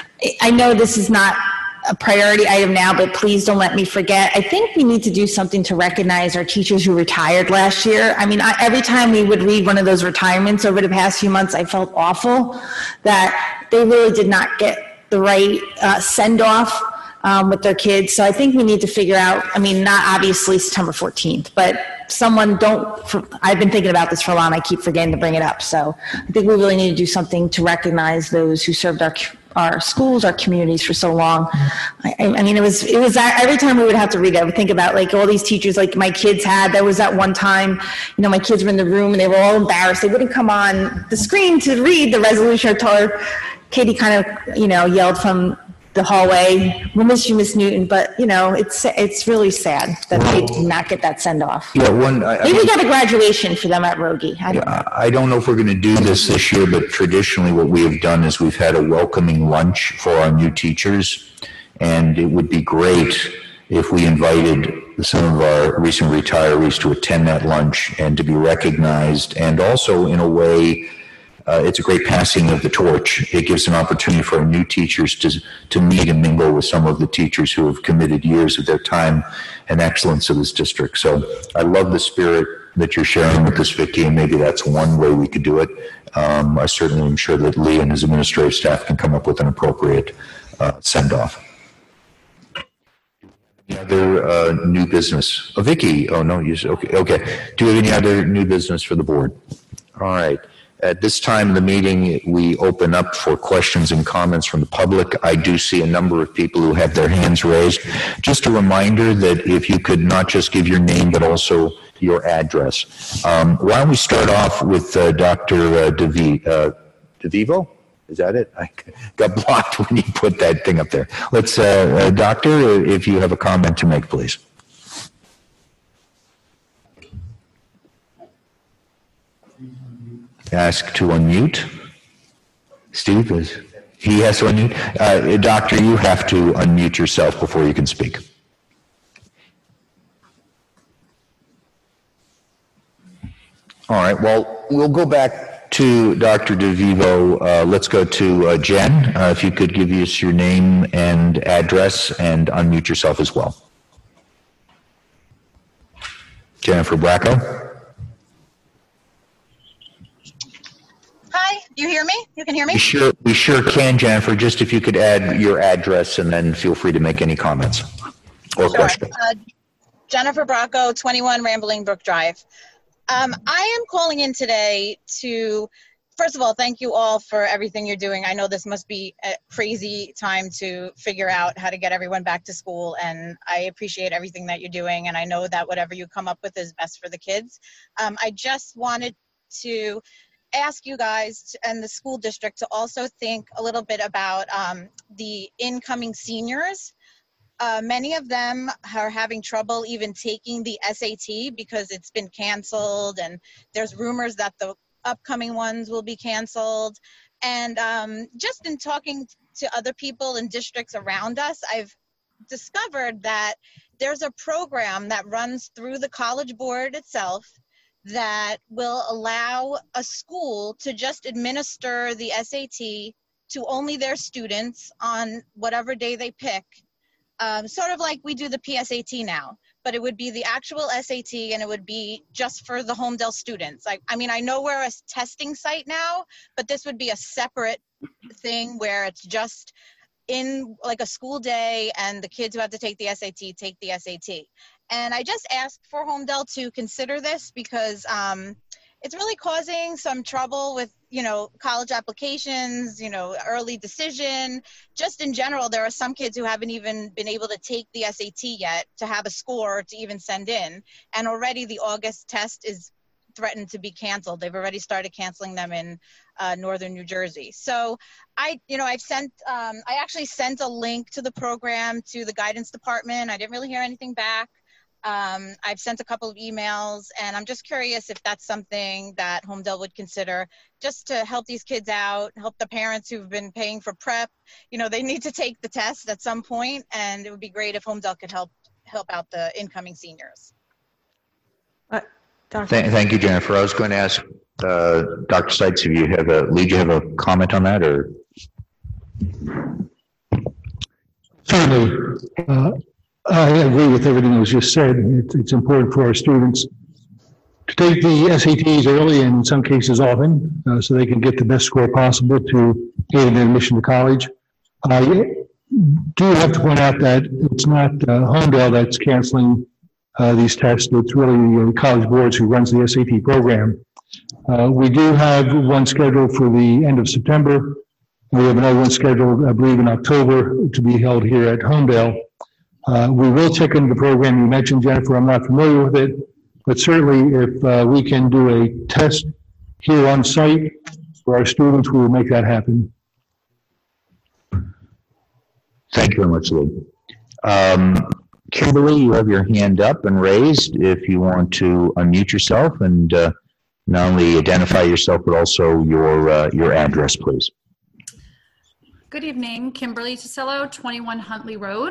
H: I know this is not a priority item now, but please don't let me forget. I think we need to do something to recognize our teachers who retired last year. I mean, I, every time we would read one of those retirements over the past few months, I felt awful that they really did not get the right uh, send-off um, with their kids. So I think we need to figure out, I mean, not obviously September fourteenth, but someone don't, for, I've been thinking about this for a while and I keep forgetting to bring it up. So I think we really need to do something to recognize those who served our our schools, our communities for so long. I, I mean, it was, it was every time we would have to read it, I would think about like all these teachers like my kids had. There was that one time, you know, my kids were in the room and they were all embarrassed. They wouldn't come on the screen to read the resolution. I told her, Katie kind of, you know, yelled from the hallway, we'll miss you, Miss Newton, but you know, it's it's really sad that they did not get that send off.
A: Yeah, one. I,
H: Maybe
A: I,
H: we got a graduation for them at Rogie. I don't
A: yeah,
H: know.
A: I don't know if we're going to do this this year, but traditionally what we have done is we've had a welcoming lunch for our new teachers, and it would be great if we invited some of our recent retirees to attend that lunch and to be recognized, and also in a way, Uh, it's a great passing of the torch. It gives an opportunity for our new teachers to, to meet and mingle with some of the teachers who have committed years of their time and excellence to this district. So I love the spirit that you're sharing with us, Vicki, and maybe that's one way we could do it. Um, I certainly am sure that Lee and his administrative staff can come up with an appropriate uh, send-off. Any other uh, new business? Oh, Vicki. Oh, no. You, okay. Okay. Do you have any other new business for the board? All right. At this time of the meeting, we open up for questions and comments from the public. I do see a number of people who have their hands raised. Just a reminder that if you could not just give your name, but also your address. Um, why don't we start off with uh, Doctor Uh, DeV- uh, DeVivo? Is that it? I got blocked when you put that thing up there. Let's, uh, uh, Doctor, if you have a comment to make, please. Ask to unmute. Steve is, he has to unmute. Uh, doctor, you have to unmute yourself before you can speak. All right, well, we'll go back to Doctor DeVivo. Uh, let's go to uh, Jen. Uh, if you could give us your name and address and unmute yourself as well. Jennifer Bracco.
L: Hi, you hear me? You can hear me?
A: We sure, we sure can, Jennifer. Just if you could add your address and then feel free to make any comments or
L: Sure.
A: questions.
L: Uh, Jennifer Bracco, twenty-one Rambling Brook Drive. Um, I am calling in today to, first of all, thank you all for everything you're doing. I know this must be a crazy time to figure out how to get everyone back to school, and I appreciate everything that you're doing, and I know that whatever you come up with is best for the kids. Um, I just wanted to ask you guys to, and the school district to also think a little bit about um, the incoming seniors. Uh, many of them are having trouble even taking the S A T because it's been canceled, and there's rumors that the upcoming ones will be canceled. And um, just in talking to other people in districts around us, I've discovered that there's a program that runs through the College Board itself that will allow a school to just administer the S A T to only their students on whatever day they pick, um, sort of like we do the P S A T now, but it would be the actual S A T and it would be just for the Homedale students. Like, I mean, I know we're a testing site now, but this would be a separate thing where it's just in like a school day and the kids who have to take the S A T take the S A T. And I just asked for Homedale to consider this because um, it's really causing some trouble with, you know, college applications, you know, early decision. Just in general, there are some kids who haven't even been able to take the S A T yet to have a score to even send in. And already the August test is threatened to be canceled. They've already started canceling them in uh, northern New Jersey. So I, you know, I've sent, um, I actually sent a link to the program to the guidance department. I didn't really hear anything back. Um, I've sent a couple of emails, and I'm just curious if that's something that Homedale would consider just to help these kids out, help the parents who've been paying for prep. You know, they need to take the test at some point, and it would be great if Homedale could help help out the incoming seniors.
H: Uh,
A: Th- Thank you, Jennifer. I was going to ask uh, Doctor Seitz if you have a, Lee, do you have a comment on that, or?
E: Certainly. Uh, I agree with everything that was just said. It's, it's important for our students to take the S A Ts early and in some cases often, uh, so they can get the best score possible to aid in their admission to college. I do have to point out that it's not uh, Homedale that's canceling uh, these tests. It's really the uh, College Boards who runs the S A T program. Uh, we do have one scheduled for the end of September. We have another one scheduled, I believe, in October to be held here at Homedale. Uh, we will check into the program you mentioned, Jennifer. I'm not familiar with it, but certainly if uh, we can do a test here on site for our students, we will make that happen.
A: Thank you very much, Lee. Um, Kimberly, you have your hand up and raised if you want to unmute yourself and uh, not only identify yourself, but also your, uh, your address, please.
M: Good evening, Kimberly Tisillo, twenty-one Huntley Road.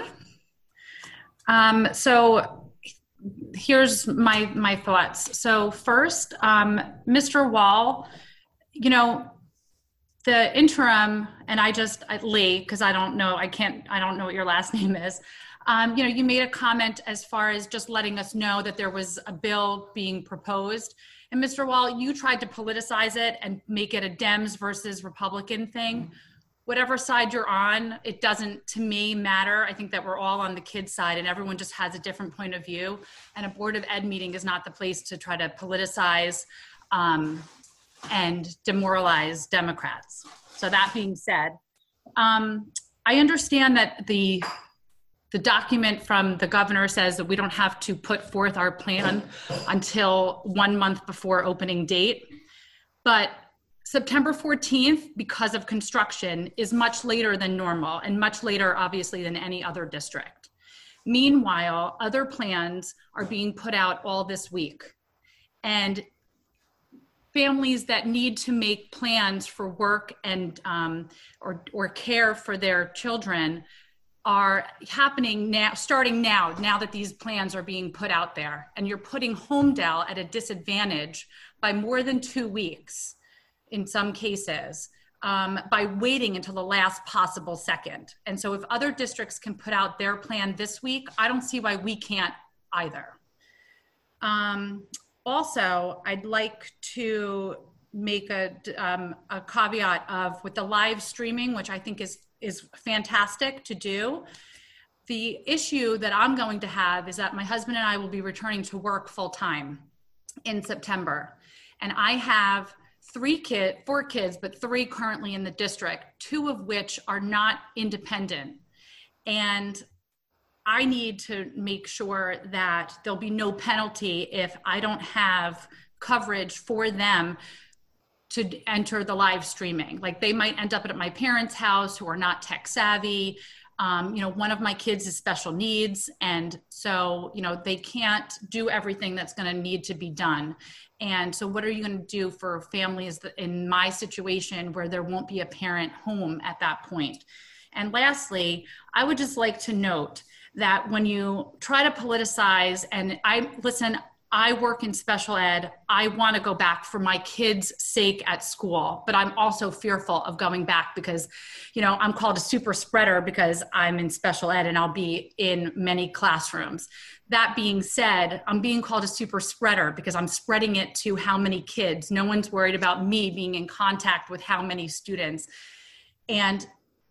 M: Um, so here's my, my thoughts. So first, um, Mister Wall, you know, the interim, and I just, I, Lee, because I don't know, I can't, I don't know what your last name is. Um, you know, you made a comment as far as just letting us know that there was a bill being proposed. And Mister Wall, you tried to politicize it and make it a Dems versus Republican thing. Whatever side you're on, it doesn't, to me, matter. I think that we're all on the kids' side and everyone just has a different point of view. And a Board of Ed meeting is not the place to try to politicize um, and demoralize Democrats. So that being said, um, I understand that the, the document from the governor says that we don't have to put forth our plan until one month before opening date. But September fourteenth, because of construction, is much later than normal and much later, obviously, than any other district. Meanwhile, other plans are being put out all this week. And families that need to make plans for work and um, or, or care for their children are happening now, starting now, now that these plans are being put out there. And you're putting Homedale at a disadvantage by more than two weeks. In some cases, um, by waiting until the last possible second. And so if other districts can put out their plan this week, I don't see why we can't either. Um, also, I'd like to make a, um, a caveat of with the live streaming, which I think is, is fantastic to do. The issue that I'm going to have is that my husband and I will be returning to work full time in September. And I have three kids, four kids, but three currently in the district, two of which are not independent. And I need to make sure that there'll be no penalty if I don't have coverage for them to enter the live streaming. Like they might end up at my parents' house who are not tech savvy. Um, you know, one of my kids is special needs. And so, you know, they can't do everything that's going to need to be done. And so what are you going to do for families that in my situation where there won't be a parent home at that point? And lastly, I would just like to note that when you try to politicize, and I listen, I work in special ed. I want to go back for my kids' sake at school, but I'm also fearful of going back because, you know, I'm called a super spreader because I'm in special ed and I'll be in many classrooms. That being said, I'm being called a super spreader because I'm spreading it to how many kids. No one's worried about me being in contact with how many students. And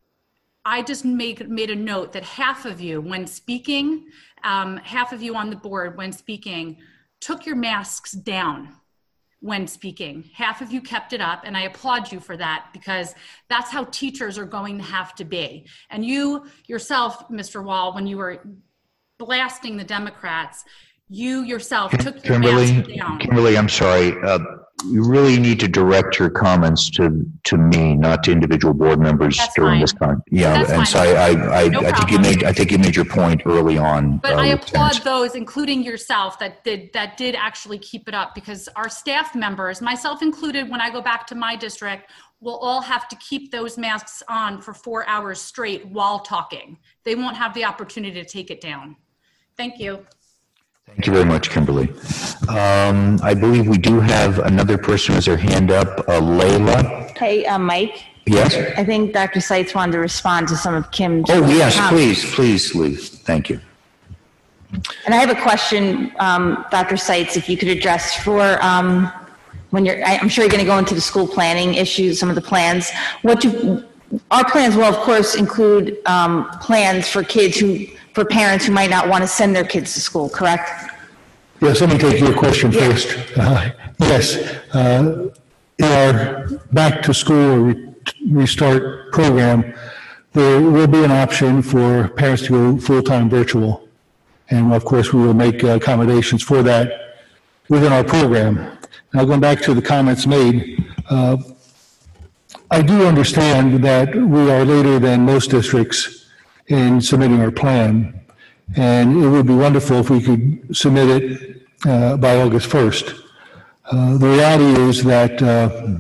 M: I just make, made a note that half of you, when speaking, um, half of you on the board when speaking, took your masks down when speaking. Half of you kept it up, and I applaud you for that because that's how teachers are going to have to be. And you yourself, Mister Wall, when you were blasting the Democrats, you yourself took your
A: Kimberly,
M: mask down.
A: Kimberly, I'm sorry. Uh, you really need to direct your comments to, to me, not to individual board members
M: That's
A: during
M: fine.
A: this time. Yeah,
M: That's
A: and
M: fine.
A: so I, I, I,
M: No
A: I think you
M: problem.
A: made, I think you made your point early on.
M: But
A: uh,
M: I
A: with
M: applaud
A: Terrence.
M: those, including yourself, that did that did actually keep it up because our staff members, myself included, when I go back to my district, will all have to keep those masks on for four hours straight while talking. They won't have the opportunity to take it down. Thank you.
A: Thank you very much, Kimberly. Um, I believe we do have another person who has their hand up, uh, Layla.
H: Hey, uh, Mike,
A: Yes?
H: I think Doctor Seitz wanted to respond to some of Kim's.
A: Oh, yes,
H: comments.
A: please, please, Lee. Thank you.
H: And I have a question, um, Doctor Seitz, if you could address for, um, when you're, I- I'm sure you're going to go into the school planning issues, some of the plans. What do, our plans will, of course, include um, plans for kids who, for parents who might not want to send their kids to school, correct?
E: Yes, let me take your question first. Uh, Yes, uh, in our back to school re- restart program, there will be an option for parents to go full-time virtual. And of course, we will make accommodations for that within our program. Now, going back to the comments made, uh, I do understand that we are later than most districts in submitting our plan. And it would be wonderful if we could submit it uh, by August first. Uh, the reality is that uh,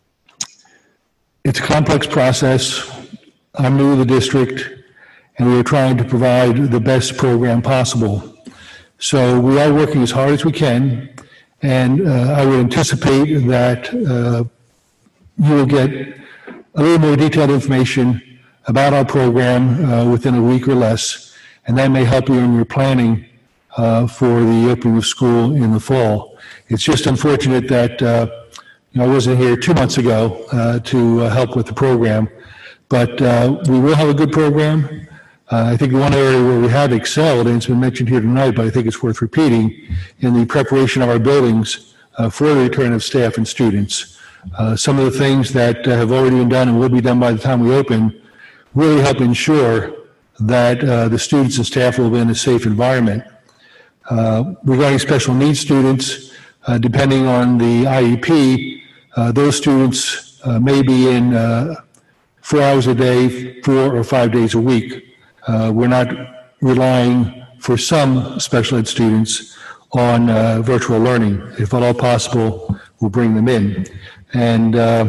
E: it's a complex process. I'm new to the district, and we're trying to provide the best program possible. So we are working as hard as we can, and uh, I would anticipate that uh, you will get a little more detailed information about our program uh, within a week or less, and that may help you in your planning uh, for the opening of school in the fall. It's just unfortunate that uh, you know, I wasn't here two months ago uh, to uh, help with the program, but uh, we will have a good program. Uh, I think one area where we have excelled, and it's been mentioned here tonight, but I think it's worth repeating, in the preparation of our buildings uh, for the return of staff and students. Uh, some of the things that uh, have already been done and will be done by the time we open really help ensure that uh, the students and staff will be in a safe environment. Uh, regarding special needs students, uh, depending on the I E P, uh, those students uh, may be in uh, four hours a day, four or five days a week. Uh, we're not relying for some special ed students on uh, virtual learning. If at all possible, we'll bring them in. And uh,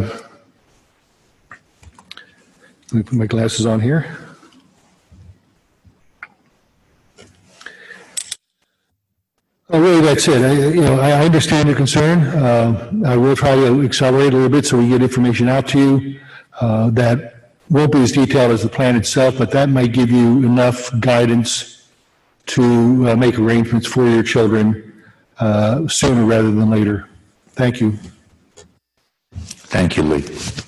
E: let me put my glasses on here. Oh, really, that's it. I, you know, I understand your concern. Uh, I will try to accelerate a little bit so we get information out to you uh, that won't be as detailed as the plan itself, but that might give you enough guidance to uh, make arrangements for your children uh, sooner rather than later. Thank you.
A: Thank you, Lee.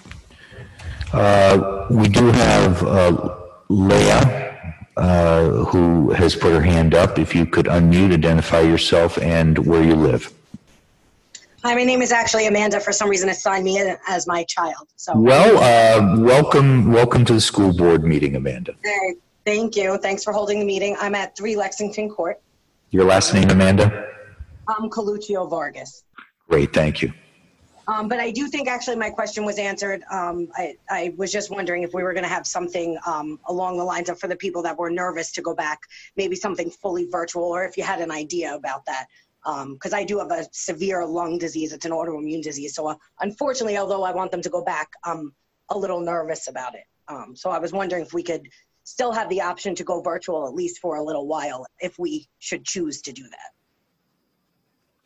A: Uh, we do have uh, Leah. Uh, who has put her hand up. If you could unmute, identify yourself and where you live.
N: Hi, my name is actually Amanda. For some reason, it signed me in as my child. So.
A: Well, uh, welcome, welcome to the school board meeting, Amanda.
N: Hey, thank you. Thanks for holding the meeting. I'm at three Lexington Court.
A: Your last name, Amanda?
N: I'm Coluccio Vargas.
A: Great, thank you.
N: Um, but I do think actually my question was answered. Um, I, I was just wondering if we were going to have something um, along the lines of for the people that were nervous to go back, maybe something fully virtual, or if you had an idea about that. Because um, I do have a severe lung disease. It's an autoimmune disease. So uh, unfortunately, although I want them to go back, I'm a little nervous about it. Um, so I was wondering if we could still have the option to go virtual, at least for a little while, if we should choose to do that.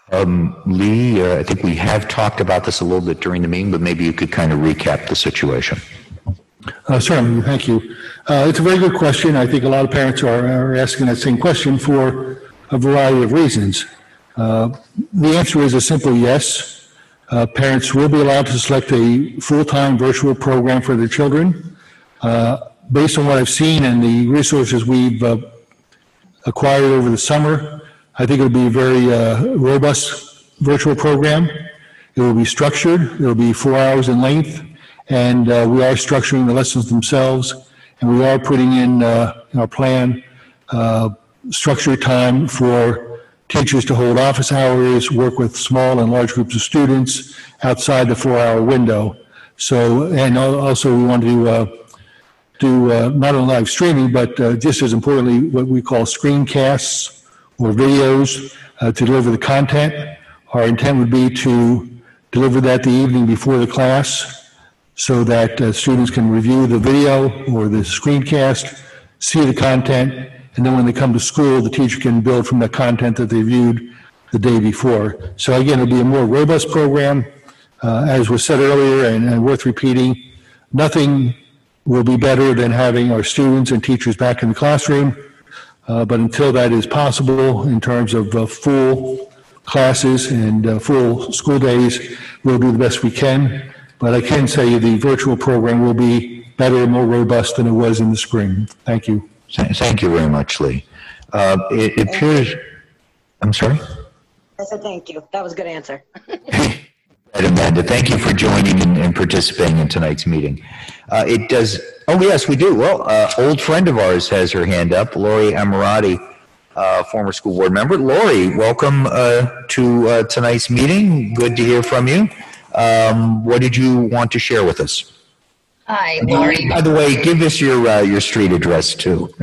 A: Um, Lee, uh, I think we have talked about this a little bit during the meeting, but maybe you could kind of recap the situation.
E: Uh, certainly, thank you. Uh, it's a very good question. I think a lot of parents are, are asking that same question for a variety of reasons. Uh, the answer is a simple yes. Uh, parents will be allowed to select a full-time virtual program for their children. Uh, based on what I've seen and the resources we've uh, acquired over the summer, I think it will be a very uh, robust virtual program. It will be structured. It will be four hours in length, and uh, we are structuring the lessons themselves, and we are putting in, uh, in our plan uh, structured time for teachers to hold office hours, work with small and large groups of students outside the four-hour window. So, and also we want to uh, do uh, not only live streaming, but uh, just as importantly, what we call screencasts or videos uh, to deliver the content. Our intent would be to deliver that the evening before the class so that uh, students can review the video or the screencast, see the content, and then when they come to school, the teacher can build from the content that they viewed the day before. So again, it'll be a more robust program. Uh, as was said earlier and, and worth repeating, nothing will be better than having our students and teachers back in the classroom. Uh, but until that is possible in terms of uh, full classes and uh, full school days, we'll do the best we can. But I can say the virtual program will be better and more robust than it was in the spring. Thank you.
A: Thank you very much, Lee. Uh, it appears, I'm sorry?
N: I said thank you. That was a good answer.
A: Amanda, thank you for joining and, and participating in tonight's meeting. Uh, it does, oh yes, we do. Well, uh, old friend of ours has her hand up, Lori Ammirati, uh, former school board member. Lori, welcome uh, to uh, tonight's meeting. Good to hear from you. Um, what did you want to share with us?
O: Hi, Lori.
A: By the way, give us your uh, your street address too.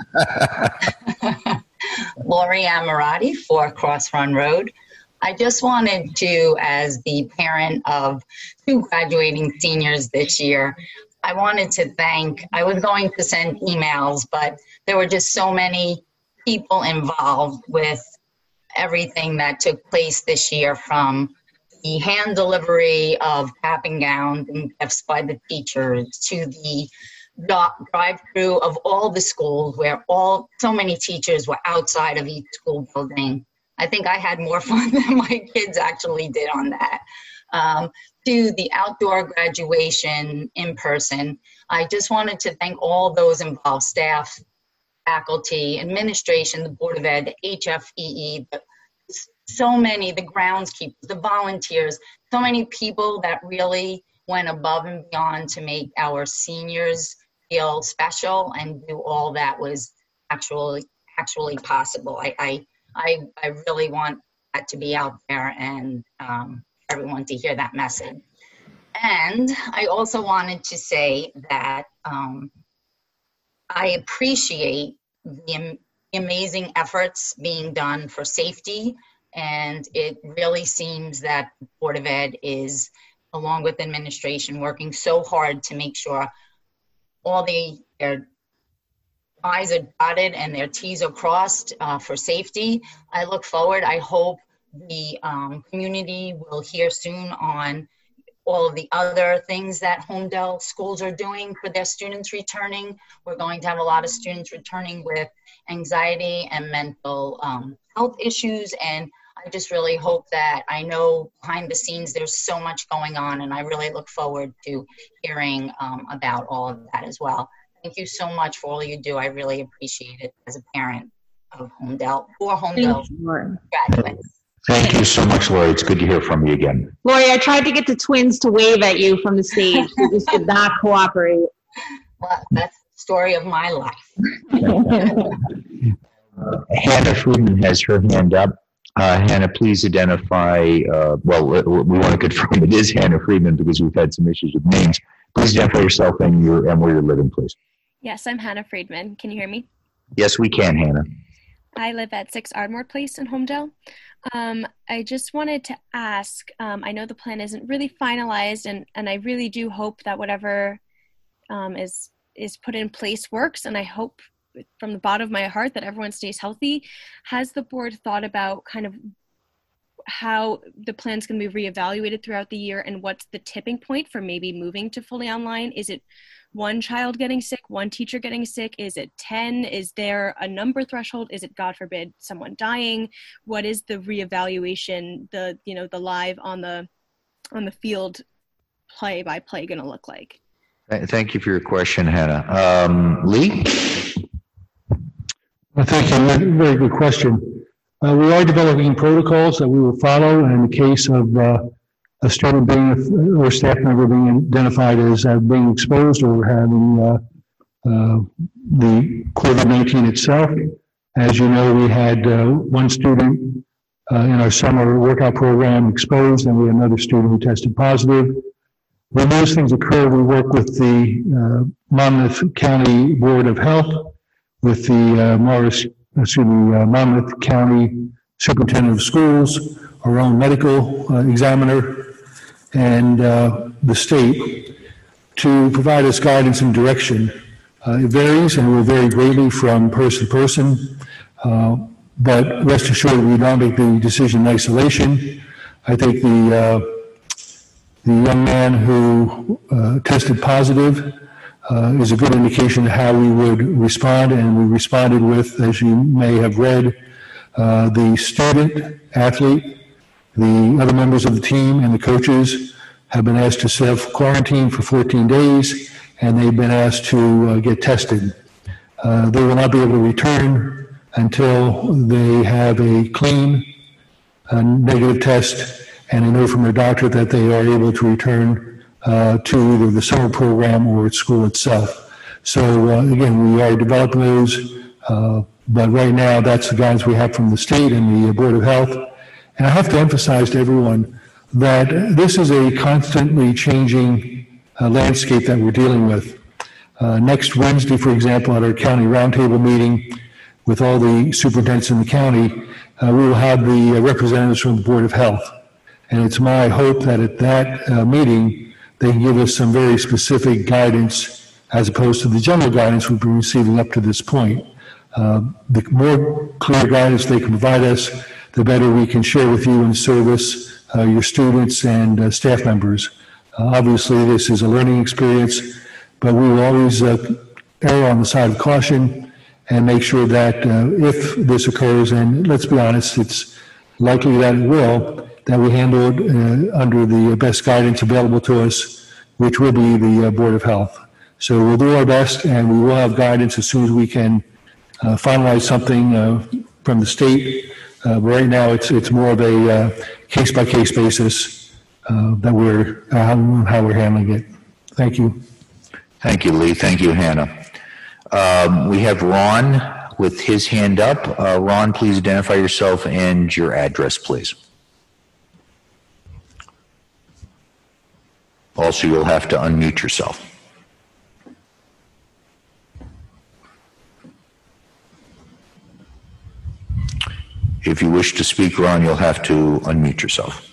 O: Lori Ammirati, four Cross Run Road. I just wanted to, as the parent of two graduating seniors this year, I wanted to thank, I was going to send emails, but there were just so many people involved with everything that took place this year, from the hand delivery of cap and gowns and gifts by the teachers to the drive-through of all the schools where all so many teachers were outside of each school building. I think I had more fun than my kids actually did on that. Um, to the outdoor graduation in person, I just wanted to thank all those involved, staff, faculty, administration, the Board of Ed, the H F E E, the, so many, the groundskeepers, the volunteers, so many people that really went above and beyond to make our seniors feel special and do all that was actually actually possible. I, I I, I really want that to be out there and um, everyone to hear that message. And I also wanted to say that um, I appreciate the am- amazing efforts being done for safety, and it really seems that the Board of Ed is, along with administration, working so hard to make sure all the their I's are dotted and their T's are crossed uh, for safety. I look forward. I hope the um, community will hear soon on all of the other things that Homedale schools are doing for their students returning. We're going to have a lot of students returning with anxiety and mental um, health issues. And I just really hope that, I know behind the scenes there's so much going on, and I really look forward to hearing um, about all of that as well. Thank you so much for all you do. I really appreciate it as a parent of Homedale, for Homedale graduates.
A: Thank you so much, Lori. It's good to hear from you again.
P: Lori, I tried to get the twins to wave at you from the stage. They just did not cooperate.
O: Well, that's the story of my life.
A: Hannah Friedman has her hand up. Uh, Hannah, please identify, uh, well, we want to confirm it is Hannah Friedman because we've had some issues with names. Please identify yourself and, your, and where you're living, please.
Q: Yes, I'm Hannah Friedman. Can you hear me?
A: Yes, we can, Hannah.
Q: I live at six Ardmore Place in Homedale. Um, I just wanted to ask, um, I know the plan isn't really finalized, and, and I really do hope that whatever um, is is put in place works, and I hope from the bottom of my heart that everyone stays healthy. Has the board thought about kind of how the plan's going to be reevaluated throughout the year, and what's the tipping point for maybe moving to fully online? Is it one child getting sick, one teacher getting sick? Is it ten? Is there a number threshold? Is it, God forbid, someone dying? What is the reevaluation, the, you know, the live on the, on the field play by play going to look like?
A: Thank you for your question, Hannah. Um, Lee?
E: Well, thank you. Very, very good question. Uh, we are developing protocols that we will follow in the case of uh, a student being or staff member being identified as uh, being exposed or having uh, uh, the COVID nineteen itself. As you know, we had uh, one student uh, in our summer workout program exposed, and we had another student who tested positive. When those things occur, we work with the uh, Monmouth County Board of Health, with the uh, Morris, excuse me, uh, Monmouth County Superintendent of Schools, our own medical uh, examiner, and uh, the state to provide us guidance and direction. Uh, it varies and will vary greatly from person to person, uh, but rest assured we don't make the decision in isolation. I think the, uh, the young man who uh, tested positive uh, is a good indication of how we would respond, and we responded with, as you may have read, uh, the student, athlete, the other members of the team and the coaches have been asked to self-quarantine for fourteen days, and they've been asked to uh, get tested. Uh, they will not be able to return until they have a clean, uh, negative test, and they know from their doctor that they are able to return uh, to either the summer program or at school itself. So uh, again, we are developing those, uh, but right now that's the guidance we have from the state and the Board of Health. And I have to emphasize to everyone that this is a constantly changing uh, landscape that we're dealing with. Uh, next Wednesday, for example, at our county roundtable meeting with all the superintendents in the county, uh, we will have the uh, representatives from the Board of Health. And it's my hope that at that uh, meeting, they can give us some very specific guidance as opposed to the general guidance we've been receiving up to this point. Uh, the more clear guidance they can provide us, the better we can share with you and service uh, your students and uh, staff members. Uh, obviously, this is a learning experience, but we will always uh, err on the side of caution and make sure that uh, if this occurs, and let's be honest, it's likely that it will, that we handle it uh, under the best guidance available to us, which will be the uh, Board of Health. So we'll do our best, and we will have guidance as soon as we can uh, finalize something uh, from the state. Uh, but right now, it's it's more of a uh, case-by-case basis uh, that we're uh, how, how we're handling it. Thank you.
A: Thank you, Lee. Thank you, Hannah. Um, we have Ron with his hand up. Uh, Ron, please identify yourself and your address, please. Also, you'll have to unmute yourself. If you wish to speak, Ron, you'll have to unmute yourself.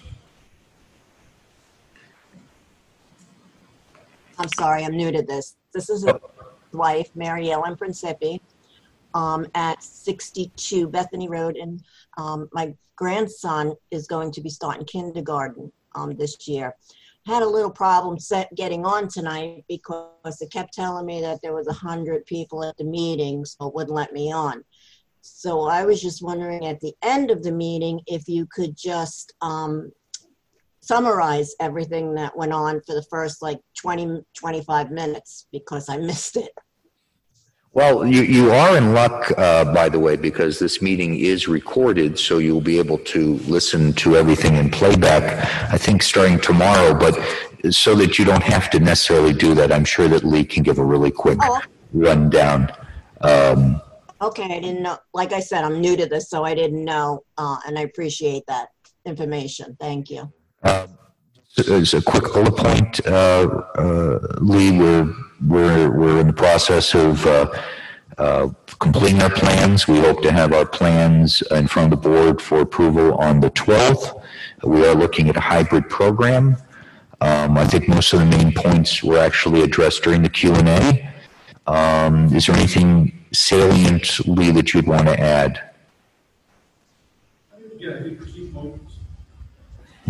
R: I'm sorry, I'm new to this. This is a wife, Mary Ellen Principi, um, at sixty-two Bethany Road, and um, my grandson is going to be starting kindergarten um, this year. Had a little problem set getting on tonight because it kept telling me that there was a hundred people at the meeting, so it wouldn't let me on. So I was just wondering at the end of the meeting if you could just um, summarize everything that went on for the first like twenty, twenty-five minutes, because I missed it.
A: Well, you, you are in luck, uh, by the way, because this meeting is recorded, so you'll be able to listen to everything in playback, I think, starting tomorrow. But so that you don't have to necessarily do that, I'm sure that Lee can give a really quick oh. rundown. Um,
R: Okay, I didn't know. Like I said, I'm new to this, so I didn't know, uh, and I appreciate that information. Thank you.
A: Uh, as a quick bullet point, uh, uh, Lee, we're, we're, we're in the process of uh, uh, completing our plans. We hope to have our plans in front of the board for approval on the twelfth. We are looking at a hybrid program. Um, I think most of the main points were actually addressed during the Q and A. Um, is there anything salient, Lee, that you'd want to add?
E: Yeah, I think the key points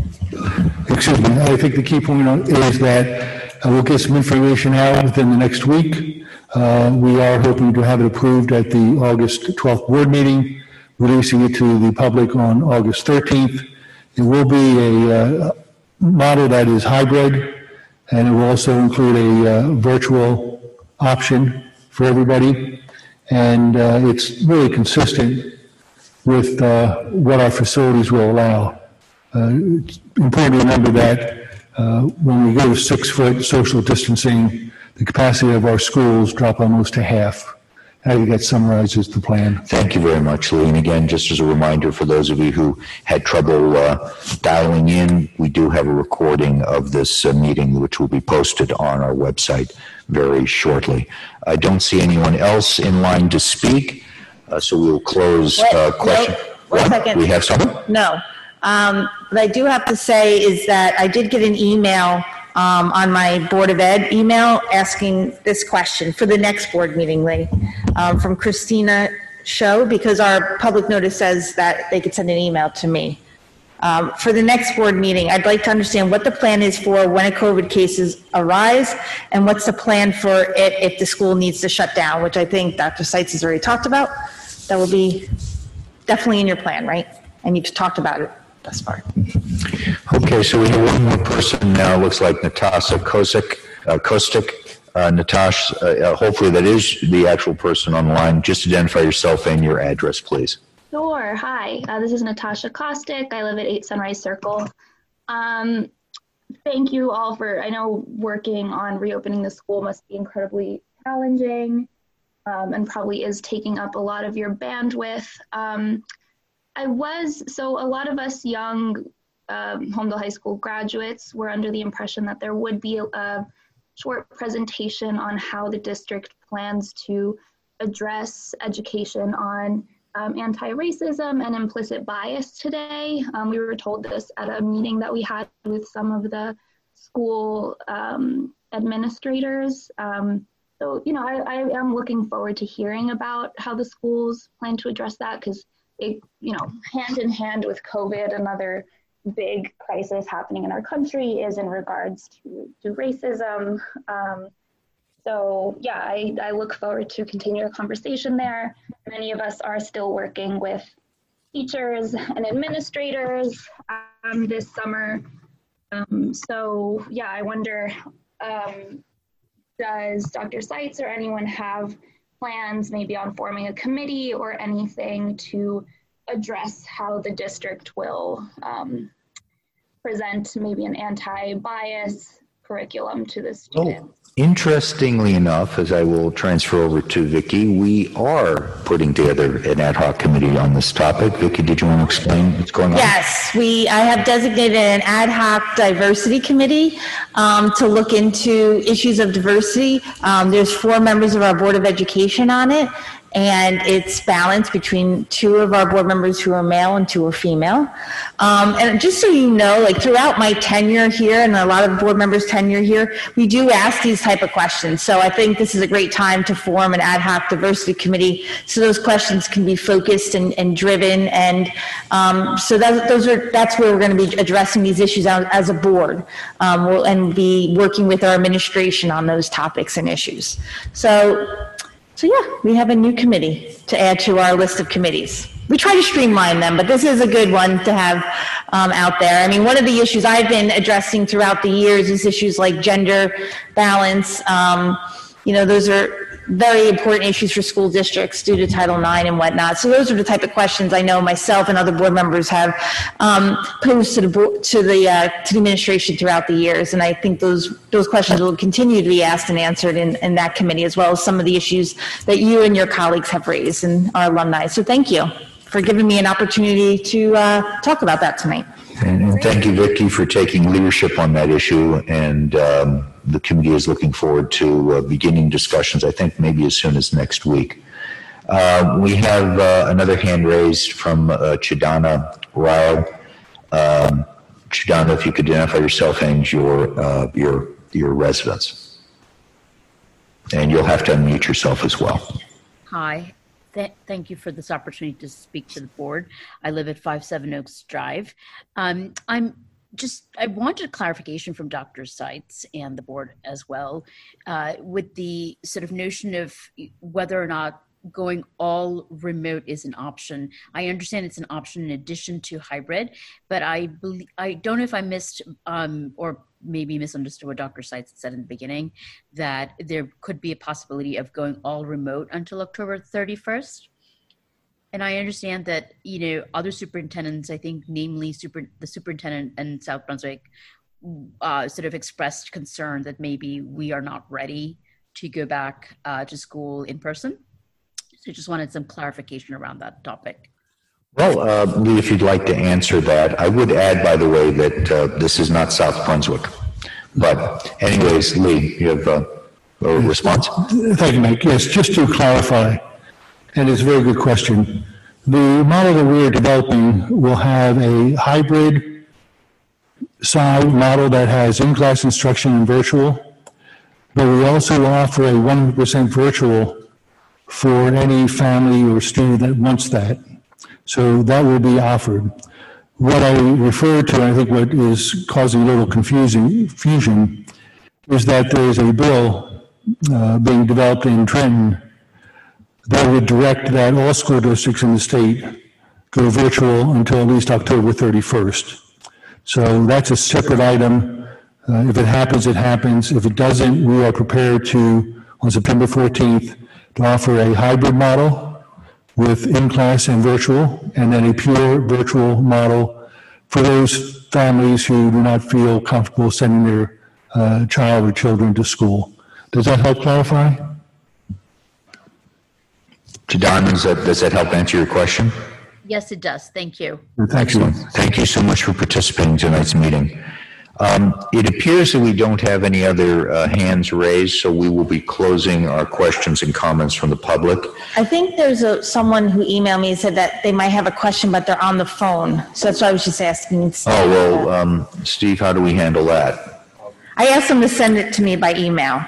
E: excuse me, I think the key point on- is that uh, we'll get some information out within the next week. Uh, We are hoping to have it approved at the August twelfth board meeting, releasing it to the public on August thirteenth. It will be a uh, model that is hybrid, and it will also include a uh, virtual option for everybody. And uh, it's really consistent with uh, what our facilities will allow. Uh, It's important to remember that uh, when we go to six-foot social distancing, the capacity of our schools drop almost to half. I think that summarizes the plan.
A: Thank you very much, Lee. And again, just as a reminder for those of you who had trouble uh, dialing in, we do have a recording of this uh, meeting, which will be posted on our website very shortly. I don't see anyone else in line to speak, uh, so we will close uh, question.
H: One second.
A: We have someone?
H: No. Um, What I do have to say is that I did get an email um, on my Board of Ed email asking this question for the next board meeting, Lee, um, from Christina Show, because our public notice says that they could send an email to me. Um, For the next board meeting, I'd like to understand what the plan is for when a COVID cases arise, and what's the plan for it if the school needs to shut down, which I think Doctor Seitz has already talked about. That will be definitely in your plan, right? And you've talked about it thus far.
A: Okay, so we have one more person now. Looks like Natasha Kosik, uh, Kostik. Uh, Natasha, uh, uh, hopefully that is the actual person on the line. Just identify yourself and your address, please.
S: Sure. Hi, uh, this is Natasha Kostik. I live at eight Sunrise Circle. Um, thank you all for, I know working on reopening the school must be incredibly challenging um, and probably is taking up a lot of your bandwidth. Um, I was, so a lot of us young um, Homedale High School graduates were under the impression that there would be a, a short presentation on how the district plans to address education on um, anti-racism and implicit bias today. Um, we were told this at a meeting that we had with some of the school um, administrators. Um, so, you know, I, I am looking forward to hearing about how the schools plan to address that, because it, you know, hand in hand with COVID, another big crisis happening in our country is in regards to, to racism. Um, so yeah, I, I look forward to continue the conversation there. Many of us are still working with teachers and administrators um, this summer. Um, so yeah, I wonder, um, does Doctor Seitz or anyone have plans maybe on forming a committee or anything to address how the district will um, present maybe an anti-bias curriculum to the students?
A: Oh, interestingly enough, as I will transfer over to Vicki, we are putting together an ad hoc committee on this topic. Vicki, did you want to explain what's going on?
H: Yes, we, I have designated an ad hoc diversity committee um, to look into issues of diversity. Um, there's four members of our Board of Education on it, and it's balanced between two of our board members who are male and two are female. Um, and just so you know, like throughout my tenure here and a lot of board members' tenure here, we do ask these type of questions. So I think this is a great time to form an ad hoc diversity committee so those questions can be focused and, and driven. And um, so that, those are, that's where we're going to be addressing these issues as, as a board um, we'll, and be working with our administration on those topics and issues. So So yeah, we have a new committee to add to our list of committees. We try to streamline them, but this is a good one to have um, out there. I mean, one of the issues I've been addressing throughout the years is issues like gender balance. Um, you know, those are very important issues for school districts due to Title nine and whatnot. So those are the type of questions I know myself and other board members have um, posed to the board, to the uh, to the administration throughout the years. And I think those those questions will continue to be asked and answered in, in that committee, as well as some of the issues that you and your colleagues have raised and our alumni. So thank you for giving me an opportunity to uh, talk about that tonight.
A: And, and thank you, Vicki, for taking leadership on that issue. And um, the committee is looking forward to uh, beginning discussions, I think maybe as soon as next week. Uh, we have uh, another hand raised from uh, Chidana Rao. Um, Chidana, if you could identify yourself and your, uh, your, your residence. And you'll have to unmute yourself as well.
T: Hi. Th- thank you for this opportunity to speak to the board. I live at five seven Oaks Drive. Um, I'm just, I wanted clarification from Doctor Seitz and the board as well, uh, with the sort of notion of whether or not going all remote is an option. I understand it's an option in addition to hybrid, but I believe, I don't know if I missed um, or maybe misunderstood what Doctor Seitz said in the beginning, that there could be a possibility of going all remote until October thirty-first. And I understand that, you know, other superintendents, I think namely super, the superintendent in South Brunswick, uh, sort of expressed concern that maybe we are not ready to go back uh, to school in person. So just wanted some clarification around that topic.
A: Well, uh, Lee, if you'd like to answer that, I would add, by the way, that uh, this is not South Brunswick. But anyways, Lee, you have uh, a response?
E: Thank you, Mike. Yes, just to clarify, and it's a very good question. The model that we're developing will have a hybrid side model that has in-class instruction and virtual, but we also offer a one hundred percent virtual for any family or student that wants that. So that will be offered. What I refer to, I think what is causing a little confusing, confusion, is that there is a bill uh, being developed in Trenton that would direct that all school districts in the state go virtual until at least October thirty-first. So that's a separate item. Uh, if it happens, it happens. If it doesn't, we are prepared to, on September fourteenth, to offer a hybrid model with in-class and virtual, and then a pure virtual model for those families who do not feel comfortable sending their uh, child or children to school. Does that help clarify?
A: Don, does that, does that help answer your question?
T: Yes, it does. Thank you.
A: Thank you. Thank you so much for participating in tonight's meeting. Um, it appears that we don't have any other uh, hands raised, so we will be closing our questions and comments from the public.
H: I think there's a, someone who emailed me and said that they might have a question, but they're on the phone. So that's why I was just asking.
A: Oh, well, um, Steve, how do we handle that?
H: I asked them to send it to me by email.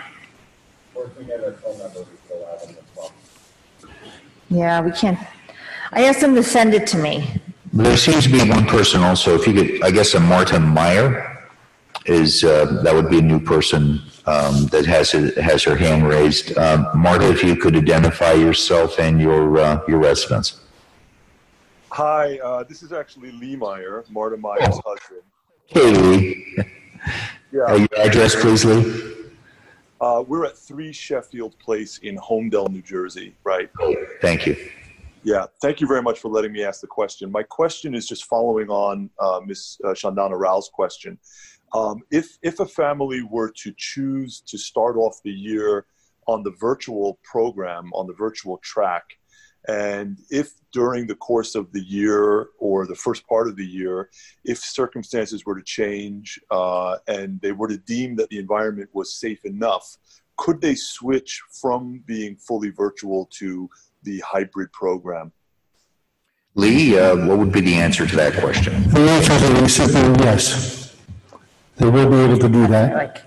H: Yeah, we can't. I asked them to send it to me.
A: There seems to be one person also, if you could, I guess, a Marta Meyer is, uh, that would be a new person um, that has a, has her hand raised. Um, Marta, if you could identify yourself and your uh, your residence.
U: Hi, uh, this is actually Lee Meyer, Marta Meyer's husband.
A: Hey, Lee.
U: Yeah.
A: Uh, your address, please, Lee.
U: Uh, we're at three Sheffield Place in Homedale, New Jersey, right?
A: Thank you.
U: Yeah, thank you very much for letting me ask the question. My question is just following on uh, Miz Uh, Chandana Rao's question. Um, if, if a family were to choose to start off the year on the virtual program, on the virtual track, and if during the course of the year or the first part of the year, if circumstances were to change uh, and they were to deem that the environment was safe enough, could they switch from being fully virtual to the hybrid program?
A: Lee, uh, what would be the answer to that question?
E: The answer is really simple, yes. They will be able to do that.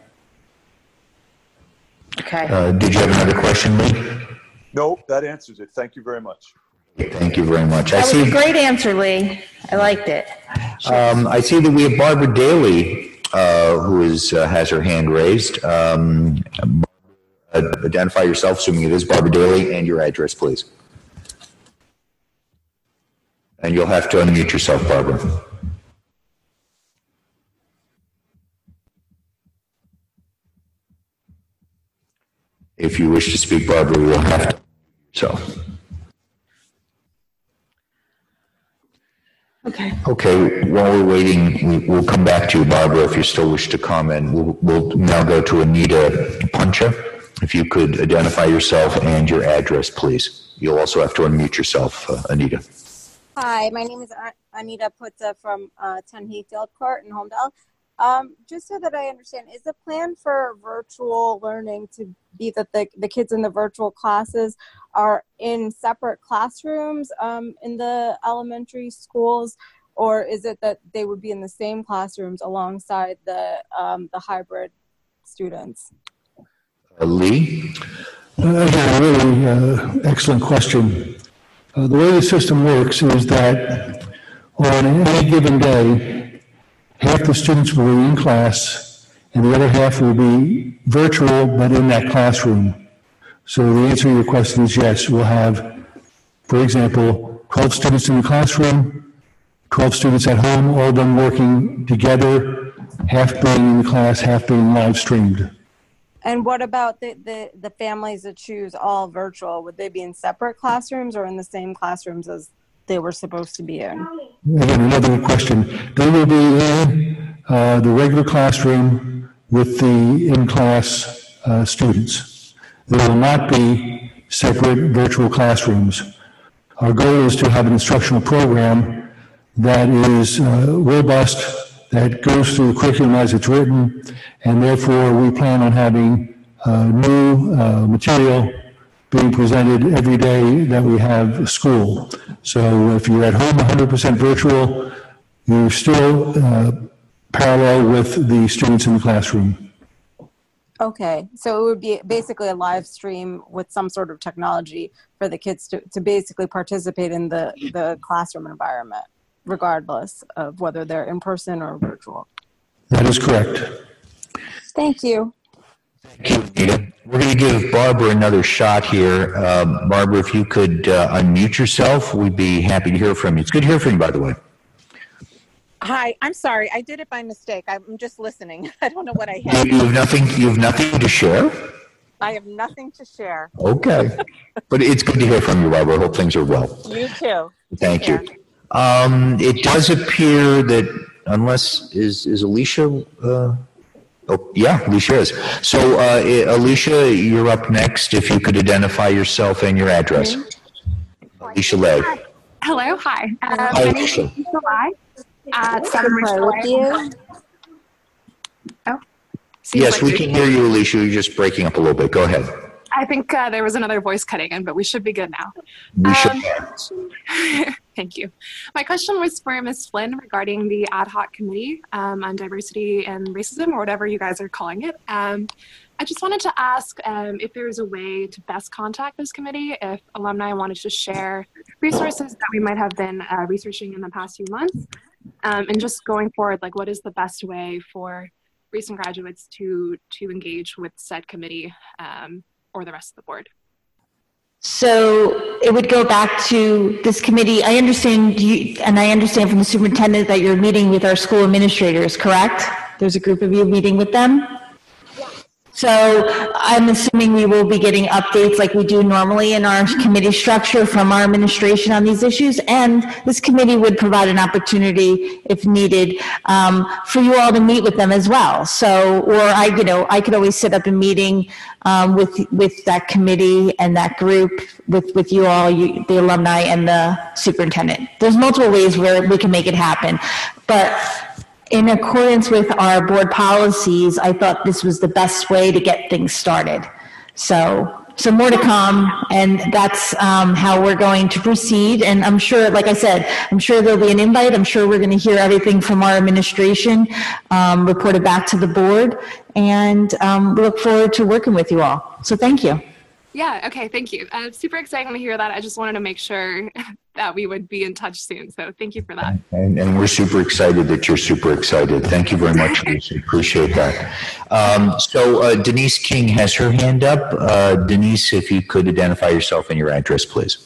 H: Okay.
A: Uh, did you have another question, Lee?
U: No, that answers it. Thank you very much.
A: Thank you very much. I
H: That was
A: see,
H: a great answer, Lee. I liked it.
A: um, I see that we have Barbara Daly, uh, who is, uh, has her hand raised. Um, uh, identify yourself, assuming it is Barbara Daly, and your address, please. And you'll have to unmute yourself, Barbara. If you wish to speak, Barbara, you'll have to. So.
H: Okay.
A: Okay, while we're waiting, we, we'll come back to you, Barbara, if you still wish to comment. We'll, we'll now go to Anita Puncha. If you could identify yourself and your address, please. You'll also have to unmute yourself, uh, Anita.
V: Hi, my name is Anita Putza from uh, ten Hayfield Court in Homedale. Um, just so that I understand, is the plan for virtual learning to be that the, the kids in the virtual classes are in separate classrooms um, in the elementary schools, or is it that they would be in the same classrooms alongside the um, the hybrid students?
A: Uh, Lee?
E: Uh, again, a really uh, excellent question. Uh, the way the system works is that on any given day, half the students will be in class, and the other half will be virtual, but in that classroom. So the answer to your question is yes, we'll have, for example, twelve students in the classroom, twelve students at home, all of them working together, half being in the class, half being live streamed.
V: And what about the, the, the families that choose all virtual? Would they be in separate classrooms or in the same classrooms as they were supposed to be in?
E: Again, another good question. They will be in uh, the regular classroom with the in-class uh, students. There will not be separate virtual classrooms. Our goal is to have an instructional program that is uh, robust, that goes through the curriculum as it's written, and therefore we plan on having uh, new uh, material being presented every day that we have school. So if you're at home one hundred percent virtual, you're still uh, parallel with the students in the classroom.
V: Okay, so it would be basically a live stream with some sort of technology for the kids to, to basically participate in the, the classroom environment, regardless of whether they're in person or virtual.
E: That is correct.
V: Thank you.
A: Thank you, Anita. We're going to give Barbara another shot here. Uh, Barbara, if you could uh, unmute yourself, we'd be happy to hear from you. It's good to hear from you, by the way.
I: Hi, I'm sorry. I did it by mistake. I'm just listening. I don't know what I had.
A: You have nothing, you have nothing to share?
I: I have nothing to share.
A: Okay. But it's good to hear from you, Barbara. I hope things are well.
I: You too.
A: Thank you. Um, it does appear that unless, is, is Alicia, uh, oh, yeah, Alicia is. So, uh, Alicia, you're up next. If you could identify yourself and your address. Mm-hmm. Alicia Legg.
J: Hello, hi. Um,
A: Hi,
J: my name is
A: Alicia.
J: July at seven Ridge Oh, seems
A: Yes,
J: like
A: we
J: you-
A: can hear you, Alicia. You're just breaking up a little bit. Go ahead.
J: I think uh, there was another voice cutting in, but we should be good now.
A: We should.
J: Um, Thank you. My question was for Miz Flynn regarding the ad hoc committee um, on diversity and racism, or whatever you guys are calling it. Um, I just wanted to ask um, if there's a way to best contact this committee if alumni wanted to share resources that we might have been uh, researching in the past few months. Um, and just going forward, like what is the best way for recent graduates to, to engage with said committee um, or the rest of the board?
H: So it would go back to this committee. I understand you, and I understand from the superintendent that you're meeting with our school administrators, correct? There's a group of you meeting with them? So I'm assuming we will be getting updates like we do normally in our committee structure from our administration on these issues. And this committee would provide an opportunity, if needed, um, for you all to meet with them as well. So, or I, you know, I could always set up a meeting um, with with that committee and that group, with, with you all, you, the alumni and the superintendent. There's multiple ways where we can make it happen. But in accordance with our board policies, I thought this was the best way to get things started. So, so more to come, and that's um, how we're going to proceed. And I'm sure, like I said, I'm sure there'll be an invite. I'm sure we're going to hear everything from our administration, um, reported back to the board, and um, we look forward to working with you all. So thank you.
J: Yeah, okay, thank you. Uh, super exciting to hear that. I just wanted to make sure that we would be in touch soon. So thank you for that.
A: And, and we're super excited that you're super excited. Thank you very much, Alicia. Appreciate that. Um, so uh, Denise King has her hand up. Uh, Denise, if you could identify yourself and your address, please.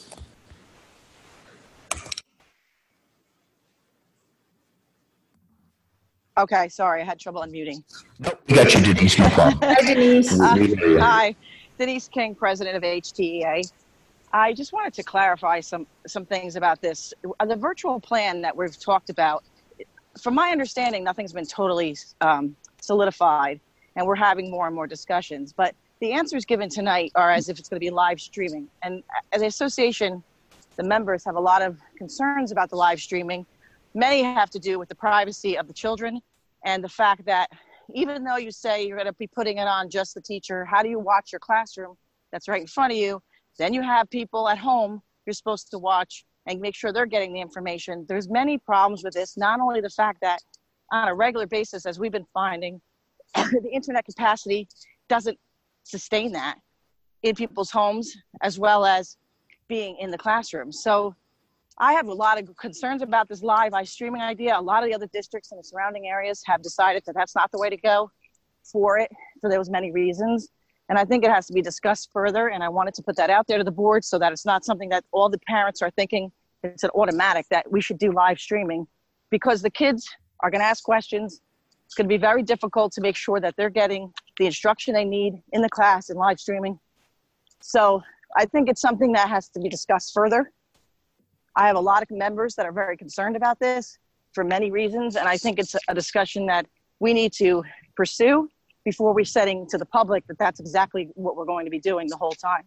I: Okay, sorry, I had trouble unmuting.
A: We got you, Denise. No problem.
I: Hi, Denise.
A: Uh, We hear you.
I: Hi, Denise King, president of H T E A. I just wanted to clarify some some things about this. The virtual plan that we've talked about, from my understanding, nothing's been totally um, solidified, and we're having more and more discussions. But the answers given tonight are as if it's going to be live streaming. And as an association, the members have a lot of concerns about the live streaming. Many have to do with the privacy of the children and the fact that even though you say you're going to be putting it on just the teacher, how do you watch your classroom that's right in front of you? Then you have people at home you're supposed to watch and make sure they're getting the information. There's many problems with this, not only the fact that on a regular basis, as we've been finding, the internet capacity doesn't sustain that in people's homes, as well as being in the classroom. So I have a lot of concerns about this live ice streaming idea. A lot of the other districts in the surrounding areas have decided that that's not the way to go for it for those many reasons. And I think it has to be discussed further. And I wanted to put that out there to the board so that it's not something that all the parents are thinking it's an automatic that we should do live streaming, because the kids are going to ask questions. It's going to be very difficult to make sure that they're getting the instruction they need in the class and live streaming. So I think it's something that has to be discussed further. I have a lot of members that are very concerned about this for many reasons. And I think it's a discussion that we need to pursue before we're setting to the public that that's exactly what we're going to be doing the whole time.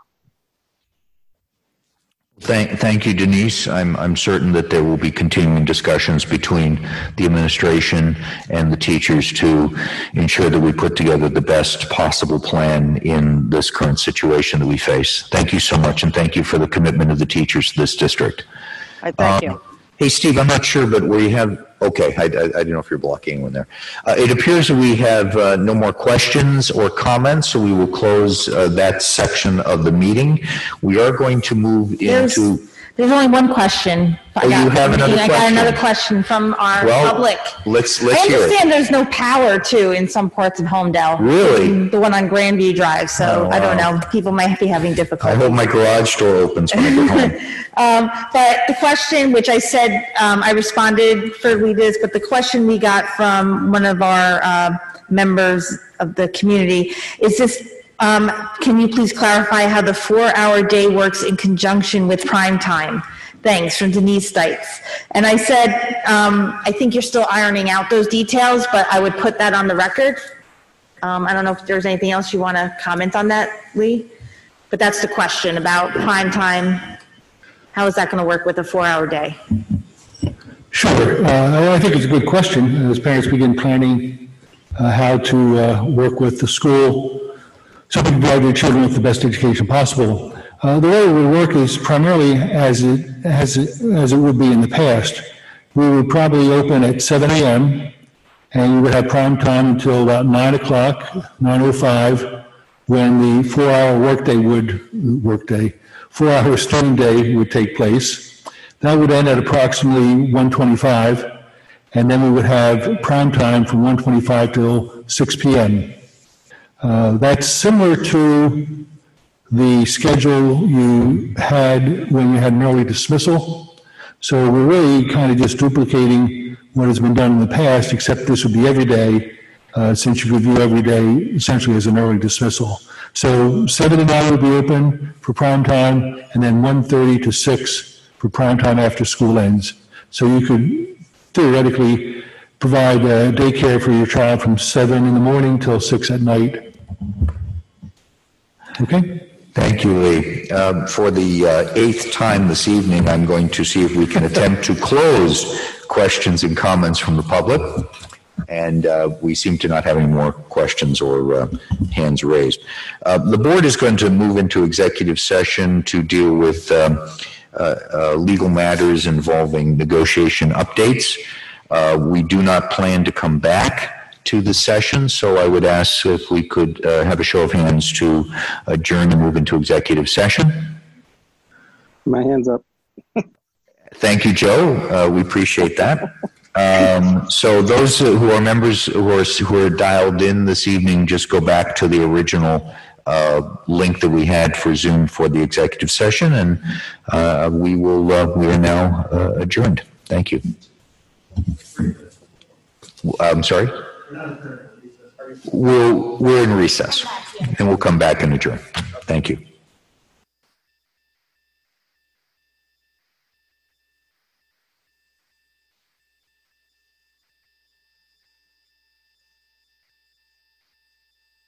A: Thank, thank you, Denise. I'm, I'm certain that there will be continuing discussions between the administration and the teachers to ensure that we put together the best possible plan in this current situation that we face. Thank you so much, and thank you for the commitment of the teachers to this district.
I: I thank
A: Um,
I: you.
A: Hey, Steve, I'm not sure, but we have, okay, I, I, I didn't know if you're blocking anyone there. Uh, it appears that we have uh, no more questions or comments, so we will close uh, that section of the meeting. We are going to move
H: There's,
A: into...
H: there's only one question. I
A: Oh, you
H: got-
A: have another
H: I got
A: question?
H: another question from our
A: Well,
H: public.
A: let's,
H: I
A: let's hear it.
H: understand there's no power too in some parts of Homedale.
A: Really?
H: The one on Grandview Drive, so
A: Oh,
H: I don't
A: wow.
H: know, people might be having
A: I
H: difficulty.
A: hope my garage door opens when I get home.
H: Um, but the question, which I said, um, I responded for leaders, but the question we got from one of our, uh, members of the community is this, um, can you please clarify how the four-hour day works in conjunction with prime time? Thanks, from Denise Stites. And I said, um, I think you're still ironing out those details, but I would put that on the record. Um, I don't know if there's anything else you want to comment on that, Lee? But that's the question about prime time. How is that going to work with a four-hour day?
E: Sure. Uh, I think it's a good question. As parents begin planning uh, how to uh, work with the school so we can provide their children with the best education possible. Uh, the way it would work is primarily as it, as it, as it would be in the past. We would probably open at seven a.m. and you would have prime time until about nine o'clock, nine oh five, when the four-hour workday would, workday, four-hour studying day would take place. That would end at approximately one twenty-five, and then we would have prime time from one twenty-five till six p.m. Uh, that's similar to the schedule you had when you had an early dismissal. So we're really kind of just duplicating what has been done in the past, except this would be every day, uh, since you could view every day essentially as an early dismissal. So seven to nine would be open for prime time, and then one thirty to six for prime time after school ends. So you could theoretically provide uh, daycare for your child from seven in the morning till six at night. Okay?
A: Thank you, Lee. Um, for the uh, eighth time this evening, I'm going to see if we can attempt to close questions and comments from the public. And uh, we seem to not have any more questions or uh, hands raised. Uh, the board is going to move into executive session to deal with um, uh, uh, legal matters involving negotiation updates. Uh, we do not plan to come back to the session, so I would ask if we could uh, have a show of hands to adjourn and move into executive session.
K: My hand's up.
A: Thank you, Joe. Uh, we appreciate that. Um, so those who are members who are, who are dialed in this evening, just go back to the original uh, link that we had for Zoom for the executive session, and uh, we will. Uh, we are now uh, adjourned. Thank you. I'm sorry. We'll, we're in recess, and we'll come back and adjourn. Thank you.